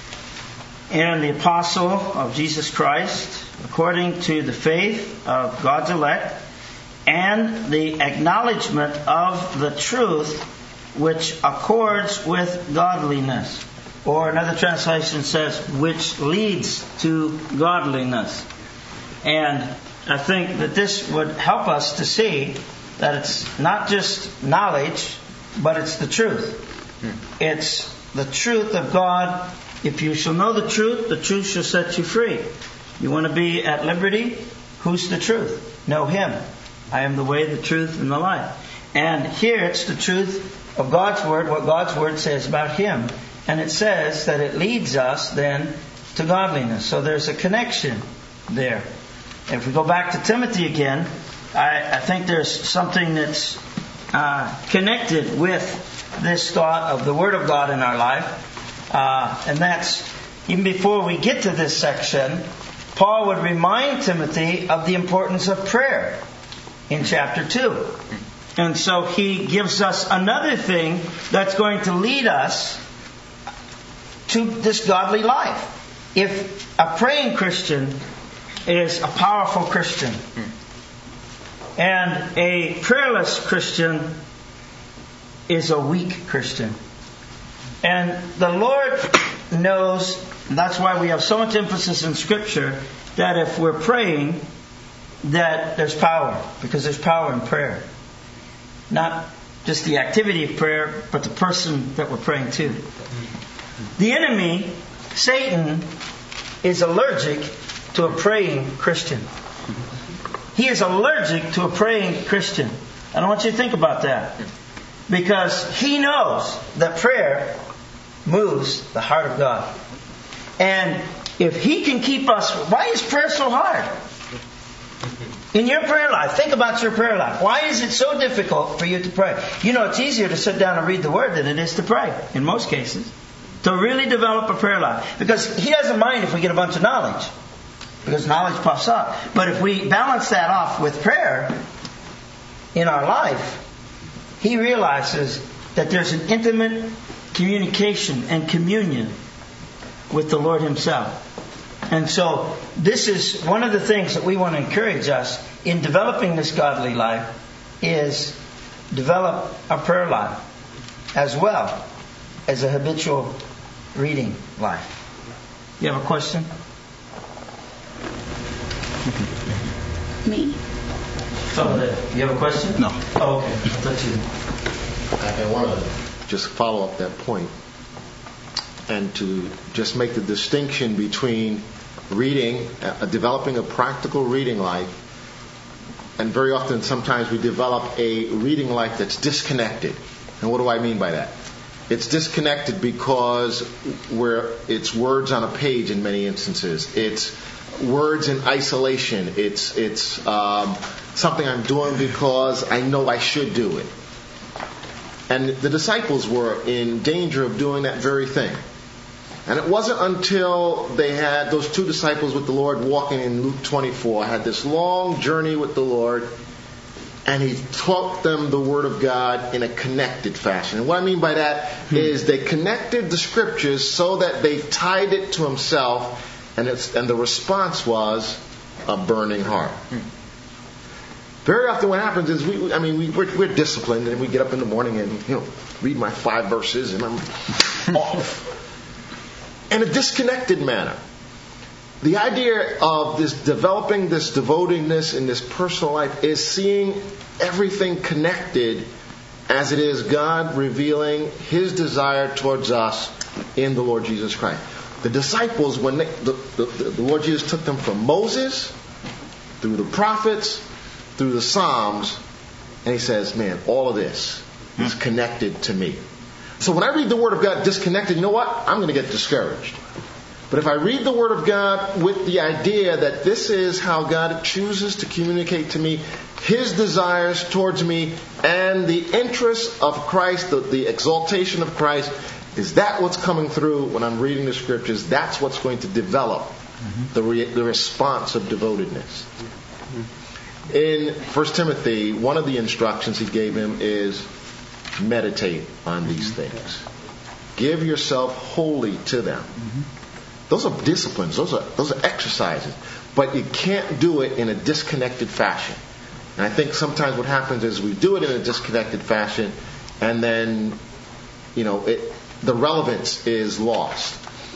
and the apostle of Jesus Christ, according to the faith of God's elect, and the acknowledgement of the truth which accords with godliness. Or another translation says, which leads to godliness. And I think that this would help us to see that it's not just knowledge, but it's the truth. It's the truth of God. If you shall know the truth, the truth shall set you free. You want to be at liberty? Who's the truth? Know Him. I am the way, the truth, and the life. And here it's the truth of God's Word, what God's Word says about Him. And it says that it leads us then to godliness. So there's a connection there. If we go back to Timothy again, I, I think there's something that's uh, connected with this thought of the Word of God in our life. Uh, and that's, even before we get to this section, Paul would remind Timothy of the importance of prayer in chapter two. And so he gives us another thing that's going to lead us to this godly life. If a praying Christian is a powerful Christian, and a prayerless Christian is a weak Christian. And the Lord knows, and that's why we have so much emphasis in Scripture, that if we're praying, that there's power, because there's power in prayer. Not just the activity of prayer, but the person that we're praying to. The enemy, Satan, is allergic to a praying Christian. He is allergic to a praying Christian. And I want you to think about that. Because he knows that prayer moves the heart of God. And if he can keep us... Why is prayer so hard? In your prayer life, think about your prayer life. Why is it so difficult for you to pray? You know, it's easier to sit down and read the Word than it is to pray, in most cases. To really develop a prayer life. Because he doesn't mind if we get a bunch of knowledge. Because knowledge puffs up. But if we balance that off with prayer in our life, he realizes that there's an intimate communication and communion with the Lord Himself. And so this is one of the things that we want to encourage us in developing this godly life, is develop a prayer life as well as a habitual reading life. You have a question? Me. Oh, you have a question? No. Oh, okay. I thought you... I want to just follow up that point and to just make the distinction between reading, uh, developing a practical reading life, and very often sometimes we develop a reading life that's disconnected. And what do I mean by that? It's disconnected because we're, it's words on a page in many instances. It's words in isolation. It's it's um, something I'm doing because I know I should do it. And the disciples were in danger of doing that very thing. And it wasn't until they had those two disciples with the Lord walking in Luke twenty-four, had this long journey with the Lord, and he taught them the Word of God in a connected fashion. And what I mean by that hmm. is they connected the Scriptures so that they tied it to himself, and, it's, and the response was a burning heart. Hmm. Very often what happens is, we, I mean, we, we're, we're disciplined, and we get up in the morning and, you know, read my five verses, and I'm off. In a disconnected manner. The idea of this developing this devotedness in this personal life is seeing everything connected as it is God revealing His desire towards us in the Lord Jesus Christ. The disciples, when they, the, the, the Lord Jesus took them from Moses, through the prophets, through the Psalms, and He says, man, all of this is connected to me. So when I read the Word of God disconnected, you know what? I'm going to get discouraged. But if I read the Word of God with the idea that this is how God chooses to communicate to me His desires towards me and the interest of Christ, the, the exaltation of Christ, is that what's coming through when I'm reading the Scriptures? That's what's going to develop mm-hmm. the, re, the response of devotedness. Mm-hmm. In First Timothy, one of the instructions he gave him is meditate on these things. Give yourself wholly to them. Mm-hmm. Those are disciplines. Those are those are exercises. But you can't do it in a disconnected fashion. And I think sometimes what happens is we do it in a disconnected fashion, and then, you know, it, the relevance is lost.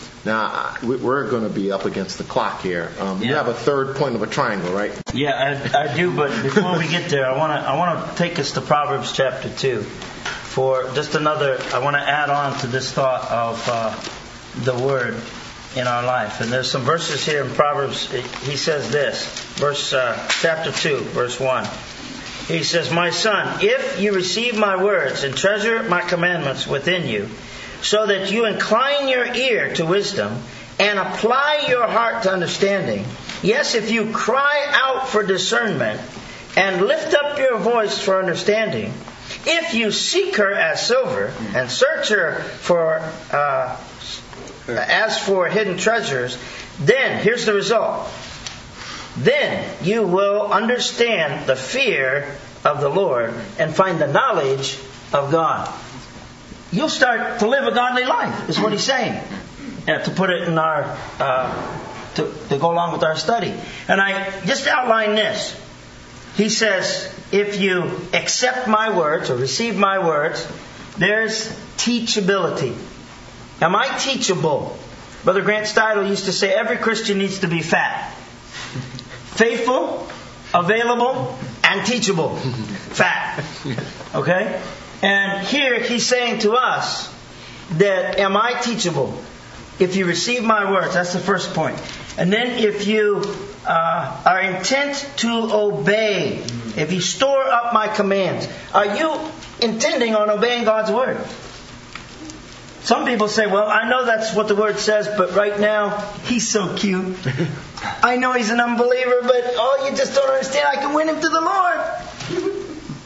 Now, we're going to be up against the clock here. Um, yeah. You have a third point of a triangle, right? Yeah, I, I do. But before we get there, I want to I want to take us to Proverbs chapter two. For just another, I want to add on to this thought of uh, the Word in our life. And there's some verses here in Proverbs. He says this, verse uh, chapter two, verse one. He says, "My son, if you receive my words and treasure my commandments within you, so that you incline your ear to wisdom and apply your heart to understanding, yes, if you cry out for discernment and lift up your voice for understanding, if you seek her as silver and search her for uh, as for hidden treasures, then here's the result. Then you will understand the fear of the Lord and find the knowledge of God." You'll start to live a godly life, is what he's saying. Uh, to put it in our uh, to, to go along with our study. And I just outline this. He says, if you accept my words or receive my words, there's teachability. Am I teachable? Brother Grant Steidl used to say every Christian needs to be fat. Faithful, available, and teachable. Fat. Okay? And here he's saying to us that am I teachable? If you receive my words, that's the first point. And then if you uh, are intent to obey, if you store up my commands, are you intending on obeying God's word? Some people say, well, I know that's what the word says, but right now, he's so cute. I know he's an unbeliever, but oh, you just don't understand. I can win him to the Lord.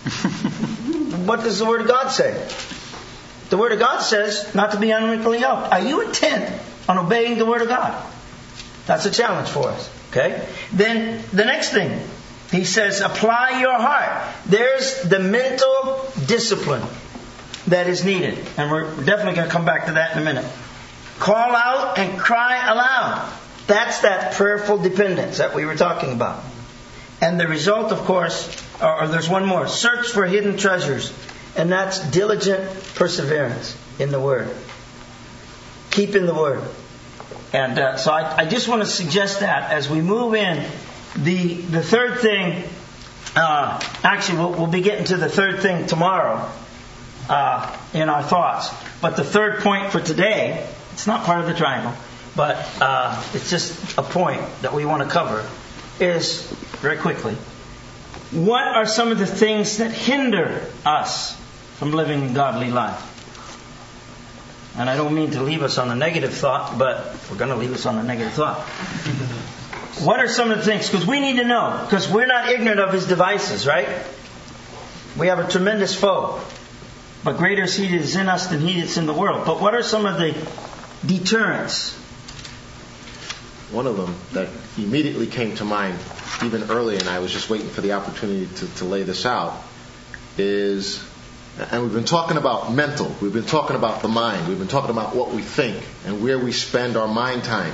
What does the Word of God say? The Word of God says not to be unequally yoked. Are you intent on obeying the Word of God? That's a challenge for us. Okay? Then the next thing, he says, apply your heart. There's the mental discipline that is needed. And we're definitely going to come back to that in a minute. Call out and cry aloud. That's that prayerful dependence that we were talking about. And the result, of course, or, or there's one more. Search for hidden treasures. And that's diligent perseverance in the Word. Keep in the Word. And uh, so I, I just want to suggest that as we move in, the the third thing, uh, actually we'll, we'll be getting to the third thing tomorrow uh, in our thoughts. But the third point for today, it's not part of the triangle, but uh, it's just a point that we want to cover, is, very quickly, what are some of the things that hinder us from living a godly life? And I don't mean to leave us on a negative thought, but we're going to leave us on a negative thought. What are some of the things? Because we need to know. Because we're not ignorant of his devices, right? We have a tremendous foe. But greater is he that is in us than he that's in the world. But what are some of the deterrents. One of them that immediately came to mind, even early, and I was just waiting for the opportunity to, to lay this out, is, and we've been talking about mental, we've been talking about the mind, we've been talking about what we think and where we spend our mind time.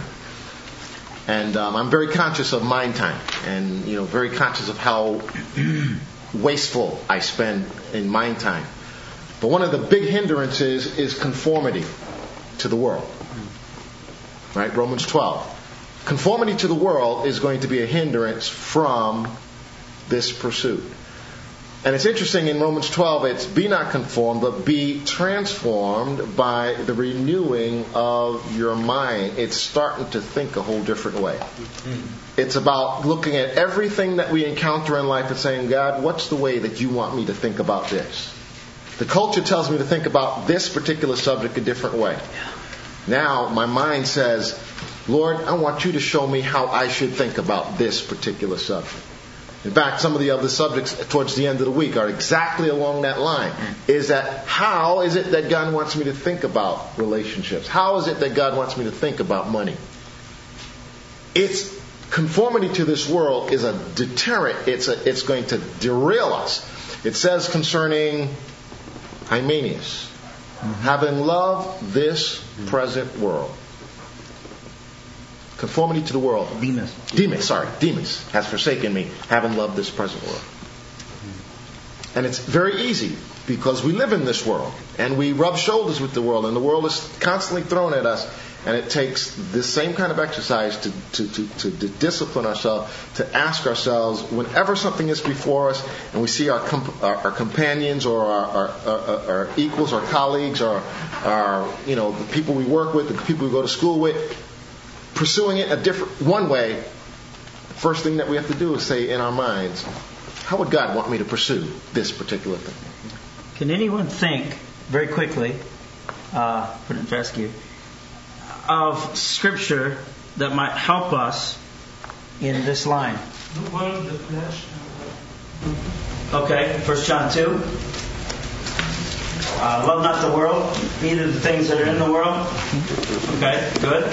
And um, I'm very conscious of mind time, and you know, very conscious of how wasteful I spend in mind time. But one of the big hindrances is conformity to the world. Right? Romans twelve. Conformity to the world is going to be a hindrance from this pursuit. And it's interesting in Romans twelve, it's be not conformed, but be transformed by the renewing of your mind. It's starting to think a whole different way. It's about looking at everything that we encounter in life and saying, God, what's the way that you want me to think about this? The culture tells me to think about this particular subject a different way. Now my mind says, Lord, I want you to show me how I should think about this particular subject. In fact, some of the other subjects towards the end of the week are exactly along that line. Is that how is it that God wants me to think about relationships? How is it that God wants me to think about money? It's conformity to this world is a deterrent. It's a, it's going to derail us. It says concerning Hymenaeus, having loved this present world. Conformity to the world. Demas. Demas, sorry. Demas has forsaken me, having loved this present world. And it's very easy because we live in this world and we rub shoulders with the world, and the world is constantly thrown at us, and it takes this same kind of exercise to, to, to, to, to discipline ourselves, to ask ourselves whenever something is before us and we see our comp- our, our companions or our, our, our, our equals, our colleagues, or our, you know, the people we work with, the people we go to school with, pursuing it a different one way, the first thing that we have to do is say in our minds, how would God want me to pursue this particular thing? Can anyone think, very quickly, uh, put it in fescue, of Scripture that might help us in this line? The world, the flesh. Okay, First John two. Uh, love not the world, neither the things that are in the world. Okay, good.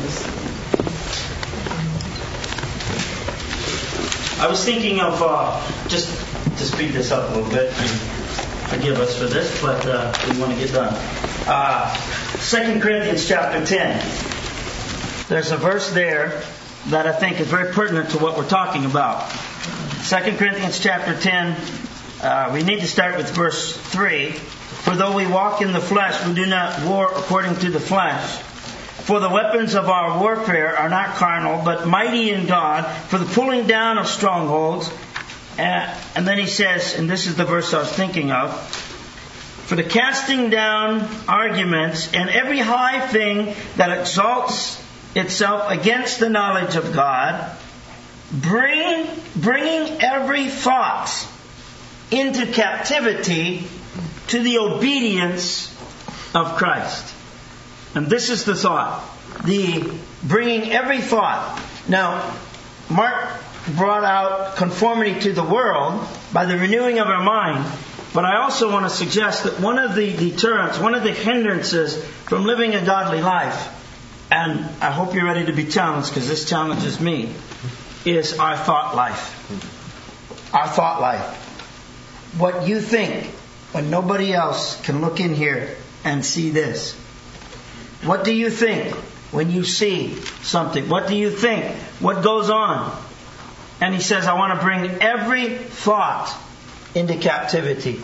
I was thinking of, uh, just to speed this up a little bit, and forgive us for this, but uh, we want to get done. Uh, Second Corinthians chapter ten. There's a verse there that I think is very pertinent to what we're talking about. Second Corinthians chapter ten, uh, we need to start with verse three. For though we walk in the flesh, we do not war according to the flesh. For the weapons of our warfare are not carnal, but mighty in God for the pulling down of strongholds. Uh, and then he says, and this is the verse I was thinking of, for the casting down arguments and every high thing that exalts itself against the knowledge of God, bring, bringing every thought into captivity to the obedience of Christ. And this is the thought. The bringing every thought. Now, Mark brought out conformity to the world by the renewing of our mind. But I also want to suggest that one of the deterrents, one of the hindrances from living a godly life, and I hope you're ready to be challenged because this challenges me, is our thought life. Our thought life. What you think when nobody else can look in here and see this. What do you think when you see something? What do you think? What goes on? And he says, I want to bring every thought into captivity.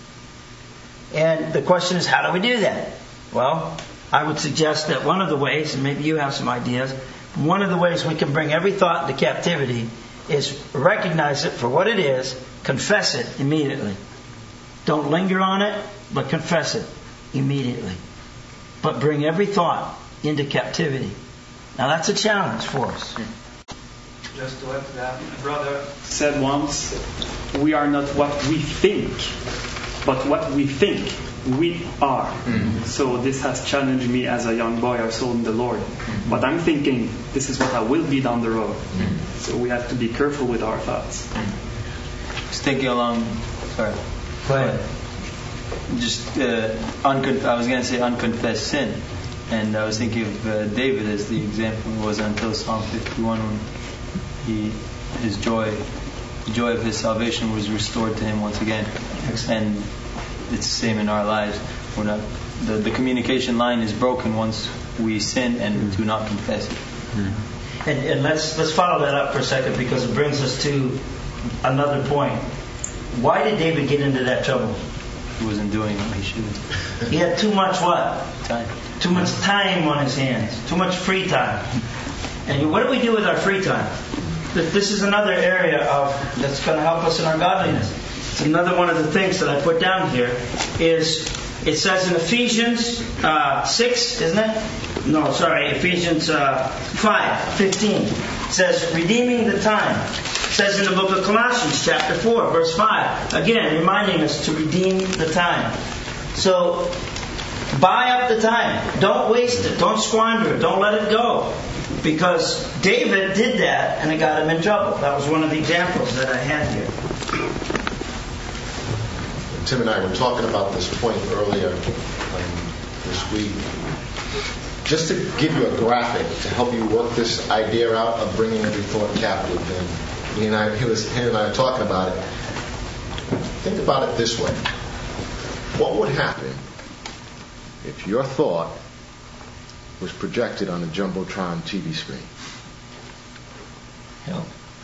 And the question is, how do we do that? Well, I would suggest that one of the ways, and maybe you have some ideas, one of the ways we can bring every thought into captivity is recognize it for what it is, confess it immediately. Don't linger on it, but confess it immediately. But bring every thought into captivity. Now that's a challenge for us. Just to add to that, my brother said once, we are not what we think, but what we think we are. Mm-hmm. So this has challenged me as a young boy or so in the Lord. Mm-hmm. But I'm thinking, this is what I will be down the road. Mm-hmm. So we have to be careful with our thoughts. Mm-hmm. Just thinking along, sorry. Go ahead. Just, uh, uncon- I was going to say unconfessed sin. And I was thinking of uh, David as the example. It wasn't until Psalm fifty-one when he, his joy, the joy of his salvation was restored to him once again. And it's the same in our lives. We're not, the, the communication line is broken once we sin and mm. do not confess it. Mm. And, and let's let's follow that up for a second, because it brings us to another point. Why did David get into that trouble? He wasn't doing what he should have. He had too much what? Time. Too much time on his hands. Too much free time. And what do we do with our free time? This is another area of that's going to help us in our godliness. It's another one of the things that I put down here is it says in Ephesians uh, six, isn't it? No, sorry, Ephesians uh, five, fifteen. It says, redeeming the time. It says in the book of Colossians, chapter four, verse five. Again, reminding us to redeem the time. So, buy up the time. Don't waste it. Don't squander it. Don't let it go. Because David did that and it got him in trouble. That was one of the examples that I had here. Tim and I were talking about this point earlier um, this week. Just to give you a graphic to help you work this idea out of bringing every thought captive. And he and I, he was, he and I were talking about it. Think about it this way. What would happen if your thought was projected on a Jumbotron T V screen? Hell.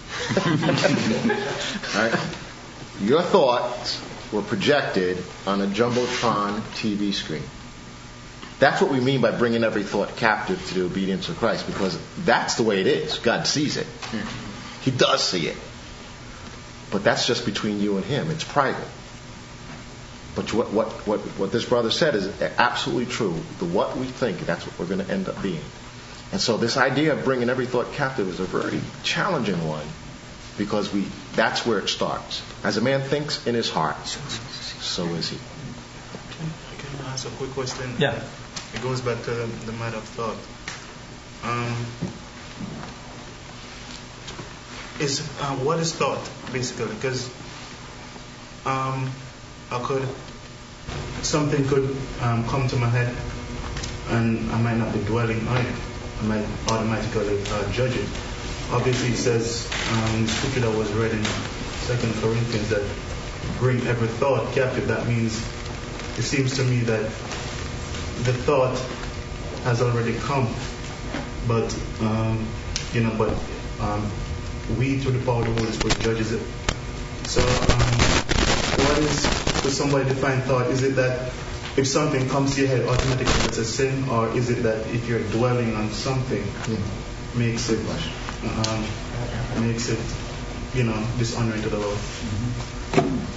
Right? Your thoughts were projected on a Jumbotron T V screen. That's what we mean by bringing every thought captive to the obedience of Christ, because that's the way it is. God sees it. He does see it. But that's just between you and Him. It's private. But what what what, what this brother said is absolutely true. The what we think, that's what we're going to end up being. And so this idea of bringing every thought captive is a very challenging one, because we that's where it starts. As a man thinks in his heart, so is he. I can ask a quick question. Yeah. It goes back to the, the matter of thought. Um, is uh, what is thought basically? Because um, I could something could um, come to my head, and I might not be dwelling on it. I might automatically uh, judge it. Obviously, it says um, in the scripture that was read in Second Corinthians that bring every thought captive. That means it seems to me that the thought has already come, but um, you know, but um, we, through the power of the Holy Spirit, judges it. So, um, what is, for somebody to define thought? Is it that if something comes to your head automatically it's a sin, or is it that if you're dwelling on something, mm-hmm. makes it um, makes it, you know, dishonoring to the Lord? Mm-hmm.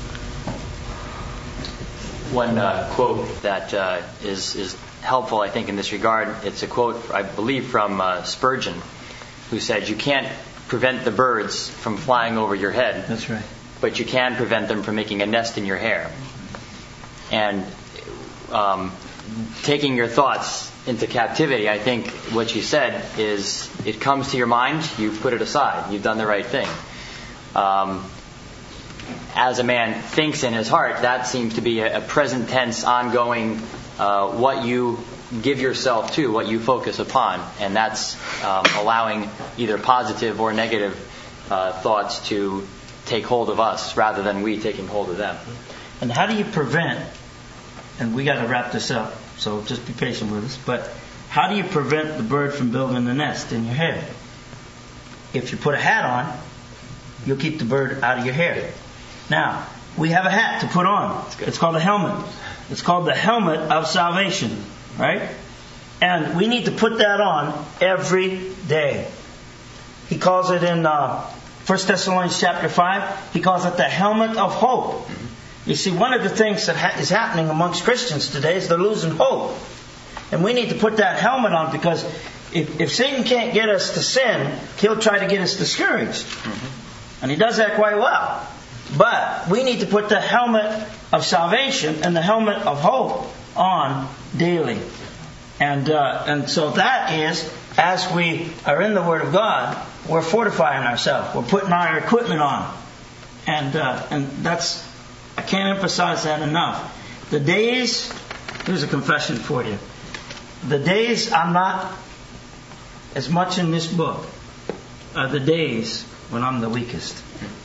One uh, quote that uh, is is helpful, I think, in this regard. It's a quote, I believe, from uh, Spurgeon, who said, "You can't prevent the birds from flying over your head. That's right. But you can prevent them from making a nest in your hair." And um, taking your thoughts into captivity, I think what you said is, it comes to your mind, you put it aside. You've done the right thing. Um, as a man thinks in his heart, that seems to be a, a present tense, ongoing, uh, what you give yourself to, what you focus upon. And that's um, allowing either positive or negative uh, thoughts to take hold of us rather than we taking hold of them. And how do you prevent, and we got to wrap this up, so just be patient with us, but how do you prevent the bird from building the nest in your head? If you put a hat on, you'll keep the bird out of your hair. Now, we have a hat to put on. It's called a helmet. It's called the helmet of salvation, right? And we need to put that on every day. He calls it in uh, First Thessalonians chapter five, he calls it the helmet of hope. You see, one of the things that ha- is happening amongst Christians today is they're losing hope. And we need to put that helmet on, because if, if Satan can't get us to sin, he'll try to get us discouraged. Mm-hmm. And he does that quite well. But we need to put the helmet of salvation and the helmet of hope on daily. And uh, and so that is, as we are in the Word of God, we're fortifying ourselves. We're putting our equipment on. And uh, and that's, I can't emphasize that enough. The days, here's a confession for you. the days I'm not as much in this book are the days when I'm the weakest.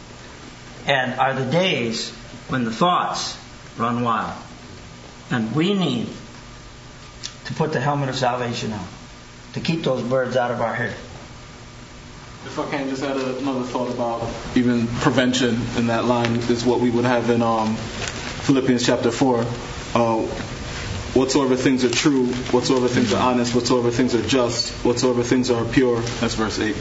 And are the days when the thoughts run wild. And we need to put the helmet of salvation on, to keep those birds out of our head. If I can just add another thought about even prevention in that line is what we would have in um, Philippians chapter four. Uh, whatsoever things are true, whatsoever things are honest, whatsoever things are just, whatsoever things are pure. That's verse eight.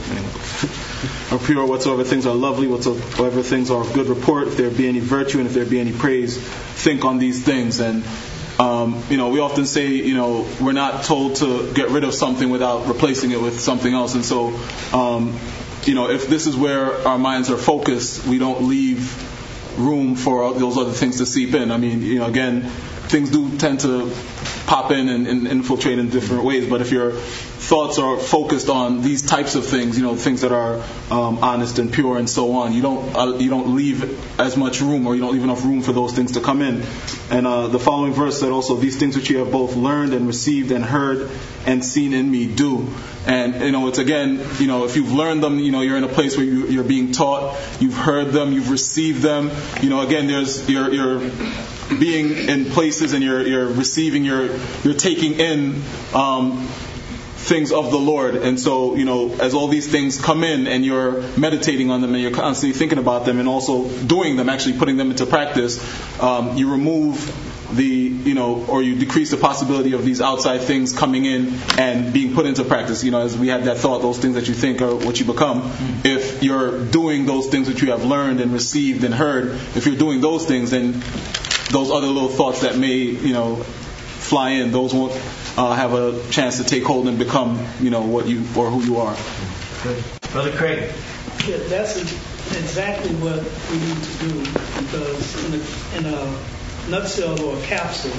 Anyway. Are pure, whatsoever things are lovely, whatsoever things are of good report, if there be any virtue and if there be any praise, think on these things. And Um, you know, we often say, you know, we're not told to get rid of something without replacing it with something else. And so, um, you know, if this is where our minds are focused, we don't leave room for those other things to seep in. I mean, you know, again, things do tend to pop in and, and infiltrate in different ways. But if your thoughts are focused on these types of things, you know, things that are um, honest and pure and so on, you don't uh, you don't leave as much room, or you don't leave enough room for those things to come in. And uh, the following verse said also, these things which you have both learned and received and heard and seen in me, do. And, you know, it's again, you know, if you've learned them, you know, you're in a place where you, you're being taught, you've heard them, you've received them. You know, again, there's you're, you're being in places and you're you're receiving, you're you're taking in um, things of the Lord. And so, you know, as all these things come in and you're meditating on them and you're constantly thinking about them and also doing them, actually putting them into practice, um, you remove the, you know, or you decrease the possibility of these outside things coming in and being put into practice. You know, as we had that thought, those things that you think are what you become. Mm-hmm. If you're doing those things that you have learned and received and heard, if you're doing those things, then those other little thoughts that may, you know, fly in, those won't uh, have a chance to take hold and become, you know, what you or who you are. Good. Brother Craig. Yeah, that's exactly what we need to do, because in a, in a nutshell or a capsule,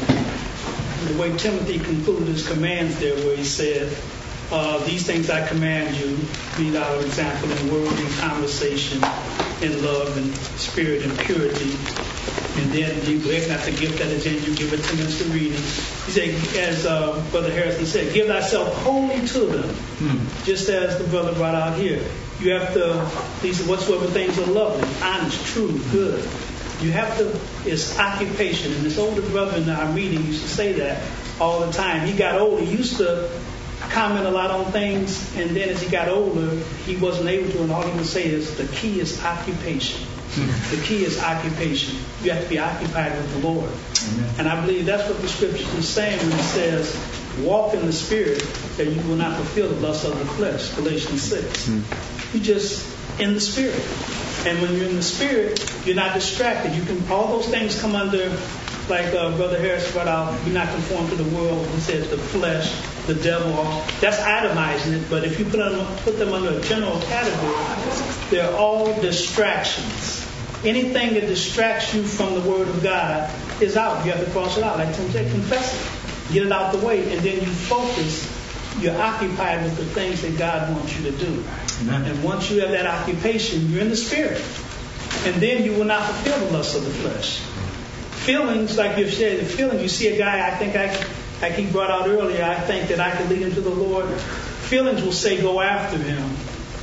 the way Timothy concluded his commands there, where he said, uh, these things I command you, be thou an example in word and conversation, in love and spirit and purity. And then you break not the gift that is in you, give it ten minutes to reading. He said, as uh, Brother Harrison said, give thyself wholly to them, hmm. just as the brother brought out here. You have to, these whatsoever things are lovely, honest, true, good. You have to, it's occupation. And this older brother in our meeting used to say that all the time. He got older, he used to comment a lot on things, and then as he got older, he wasn't able to, and all he would say is, the key is occupation. The key is occupation. You have to be occupied with the Lord. Amen. And I believe that's what the scripture is saying when it says, walk in the Spirit, that you will not fulfill the lust of the flesh, Galatians six. Mm. You just in the Spirit. And when you're in the Spirit, you're not distracted. You can, all those things come under, like uh, Brother Harris brought out, be not conformed to the world. He says the flesh, the devil, that's itemizing it. But if you put them, put them under a general category, they're all distractions. Anything that distracts you from the Word of God is out. You have to cross it out. Like Tim said, confess it. Get it out the way. And then you focus. You're occupied with the things that God wants you to do. Amen. And once you have that occupation, you're in the Spirit. And then you will not fulfill the lust of the flesh. Feelings, like you've said, the feelings, you see a guy, I think I, like he brought out earlier, I think that I could lead him to the Lord. Feelings will say go after him.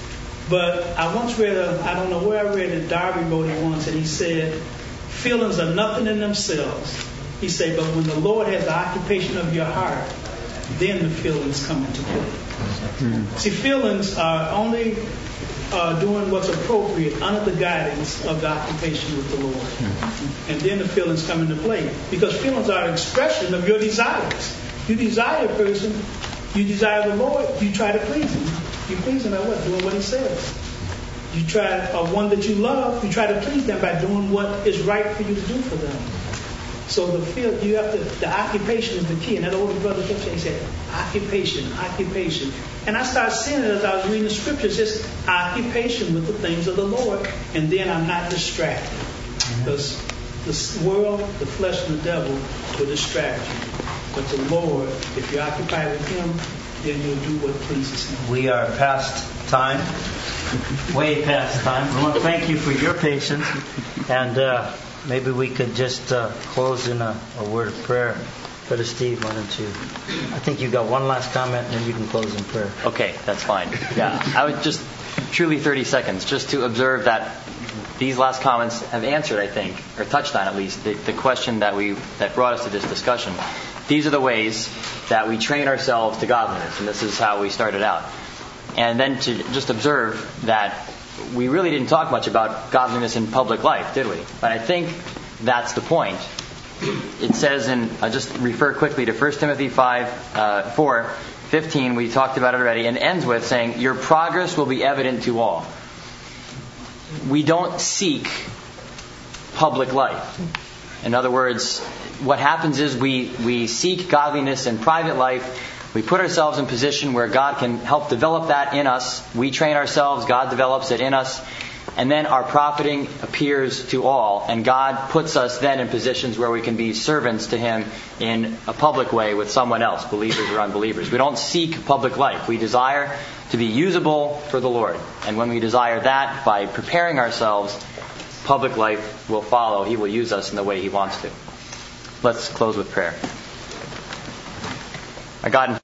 But I once read, a, I don't know where I read it, Darby wrote it once, and he said, feelings are nothing in themselves. He said, but when the Lord has the occupation of your heart, then the feelings come into play. Mm-hmm. See, feelings are only uh, doing what's appropriate under the guidance of the occupation with the Lord. Mm-hmm. And then the feelings come into play. Because feelings are an expression of your desires. You desire a person, you desire the Lord, you try to please him. You please him by what? Doing what he says. You try, uh, one that you love, you try to please them by doing what is right for you to do for them. So the field, you have to, the occupation is the key. And that older brother kept saying, he said, occupation, occupation. And I started seeing it as I was reading the scriptures, it's occupation with the things of the Lord. And then I'm not distracted. Because the world, the flesh, and the devil will distract you. But the Lord, if you're occupied with him, then you'll do what pleases him. We are past time, way past time. I want to thank you for your patience. And uh, maybe we could just uh, close in a, a word of prayer. Brother Steve, why don't you? I think you got one last comment, and then you can close in prayer. Okay, that's fine. Yeah, I would just truly thirty seconds just to observe that these last comments have answered, I think, or touched on at least, the, the question that we that brought us to this discussion. These are the ways that we train ourselves to godliness, and this is how we started out. And then to just observe that we really didn't talk much about godliness in public life, did we? But I think that's the point. It says in, I'll just refer quickly to First Timothy five, uh, four, fifteen, we talked about it already, and ends with saying, your progress will be evident to all. We don't seek public life. In other words, what happens is we, we seek godliness in private life. We put ourselves in position where God can help develop that in us. We train ourselves, God develops it in us. And then our profiting appears to all, and God puts us then in positions where we can be servants to Him in a public way with someone else, believers or unbelievers. We don't seek public life. We desire to be usable for the Lord. And when we desire that, by preparing ourselves, public life will follow. He will use us in the way He wants to. Let's close with prayer. Our God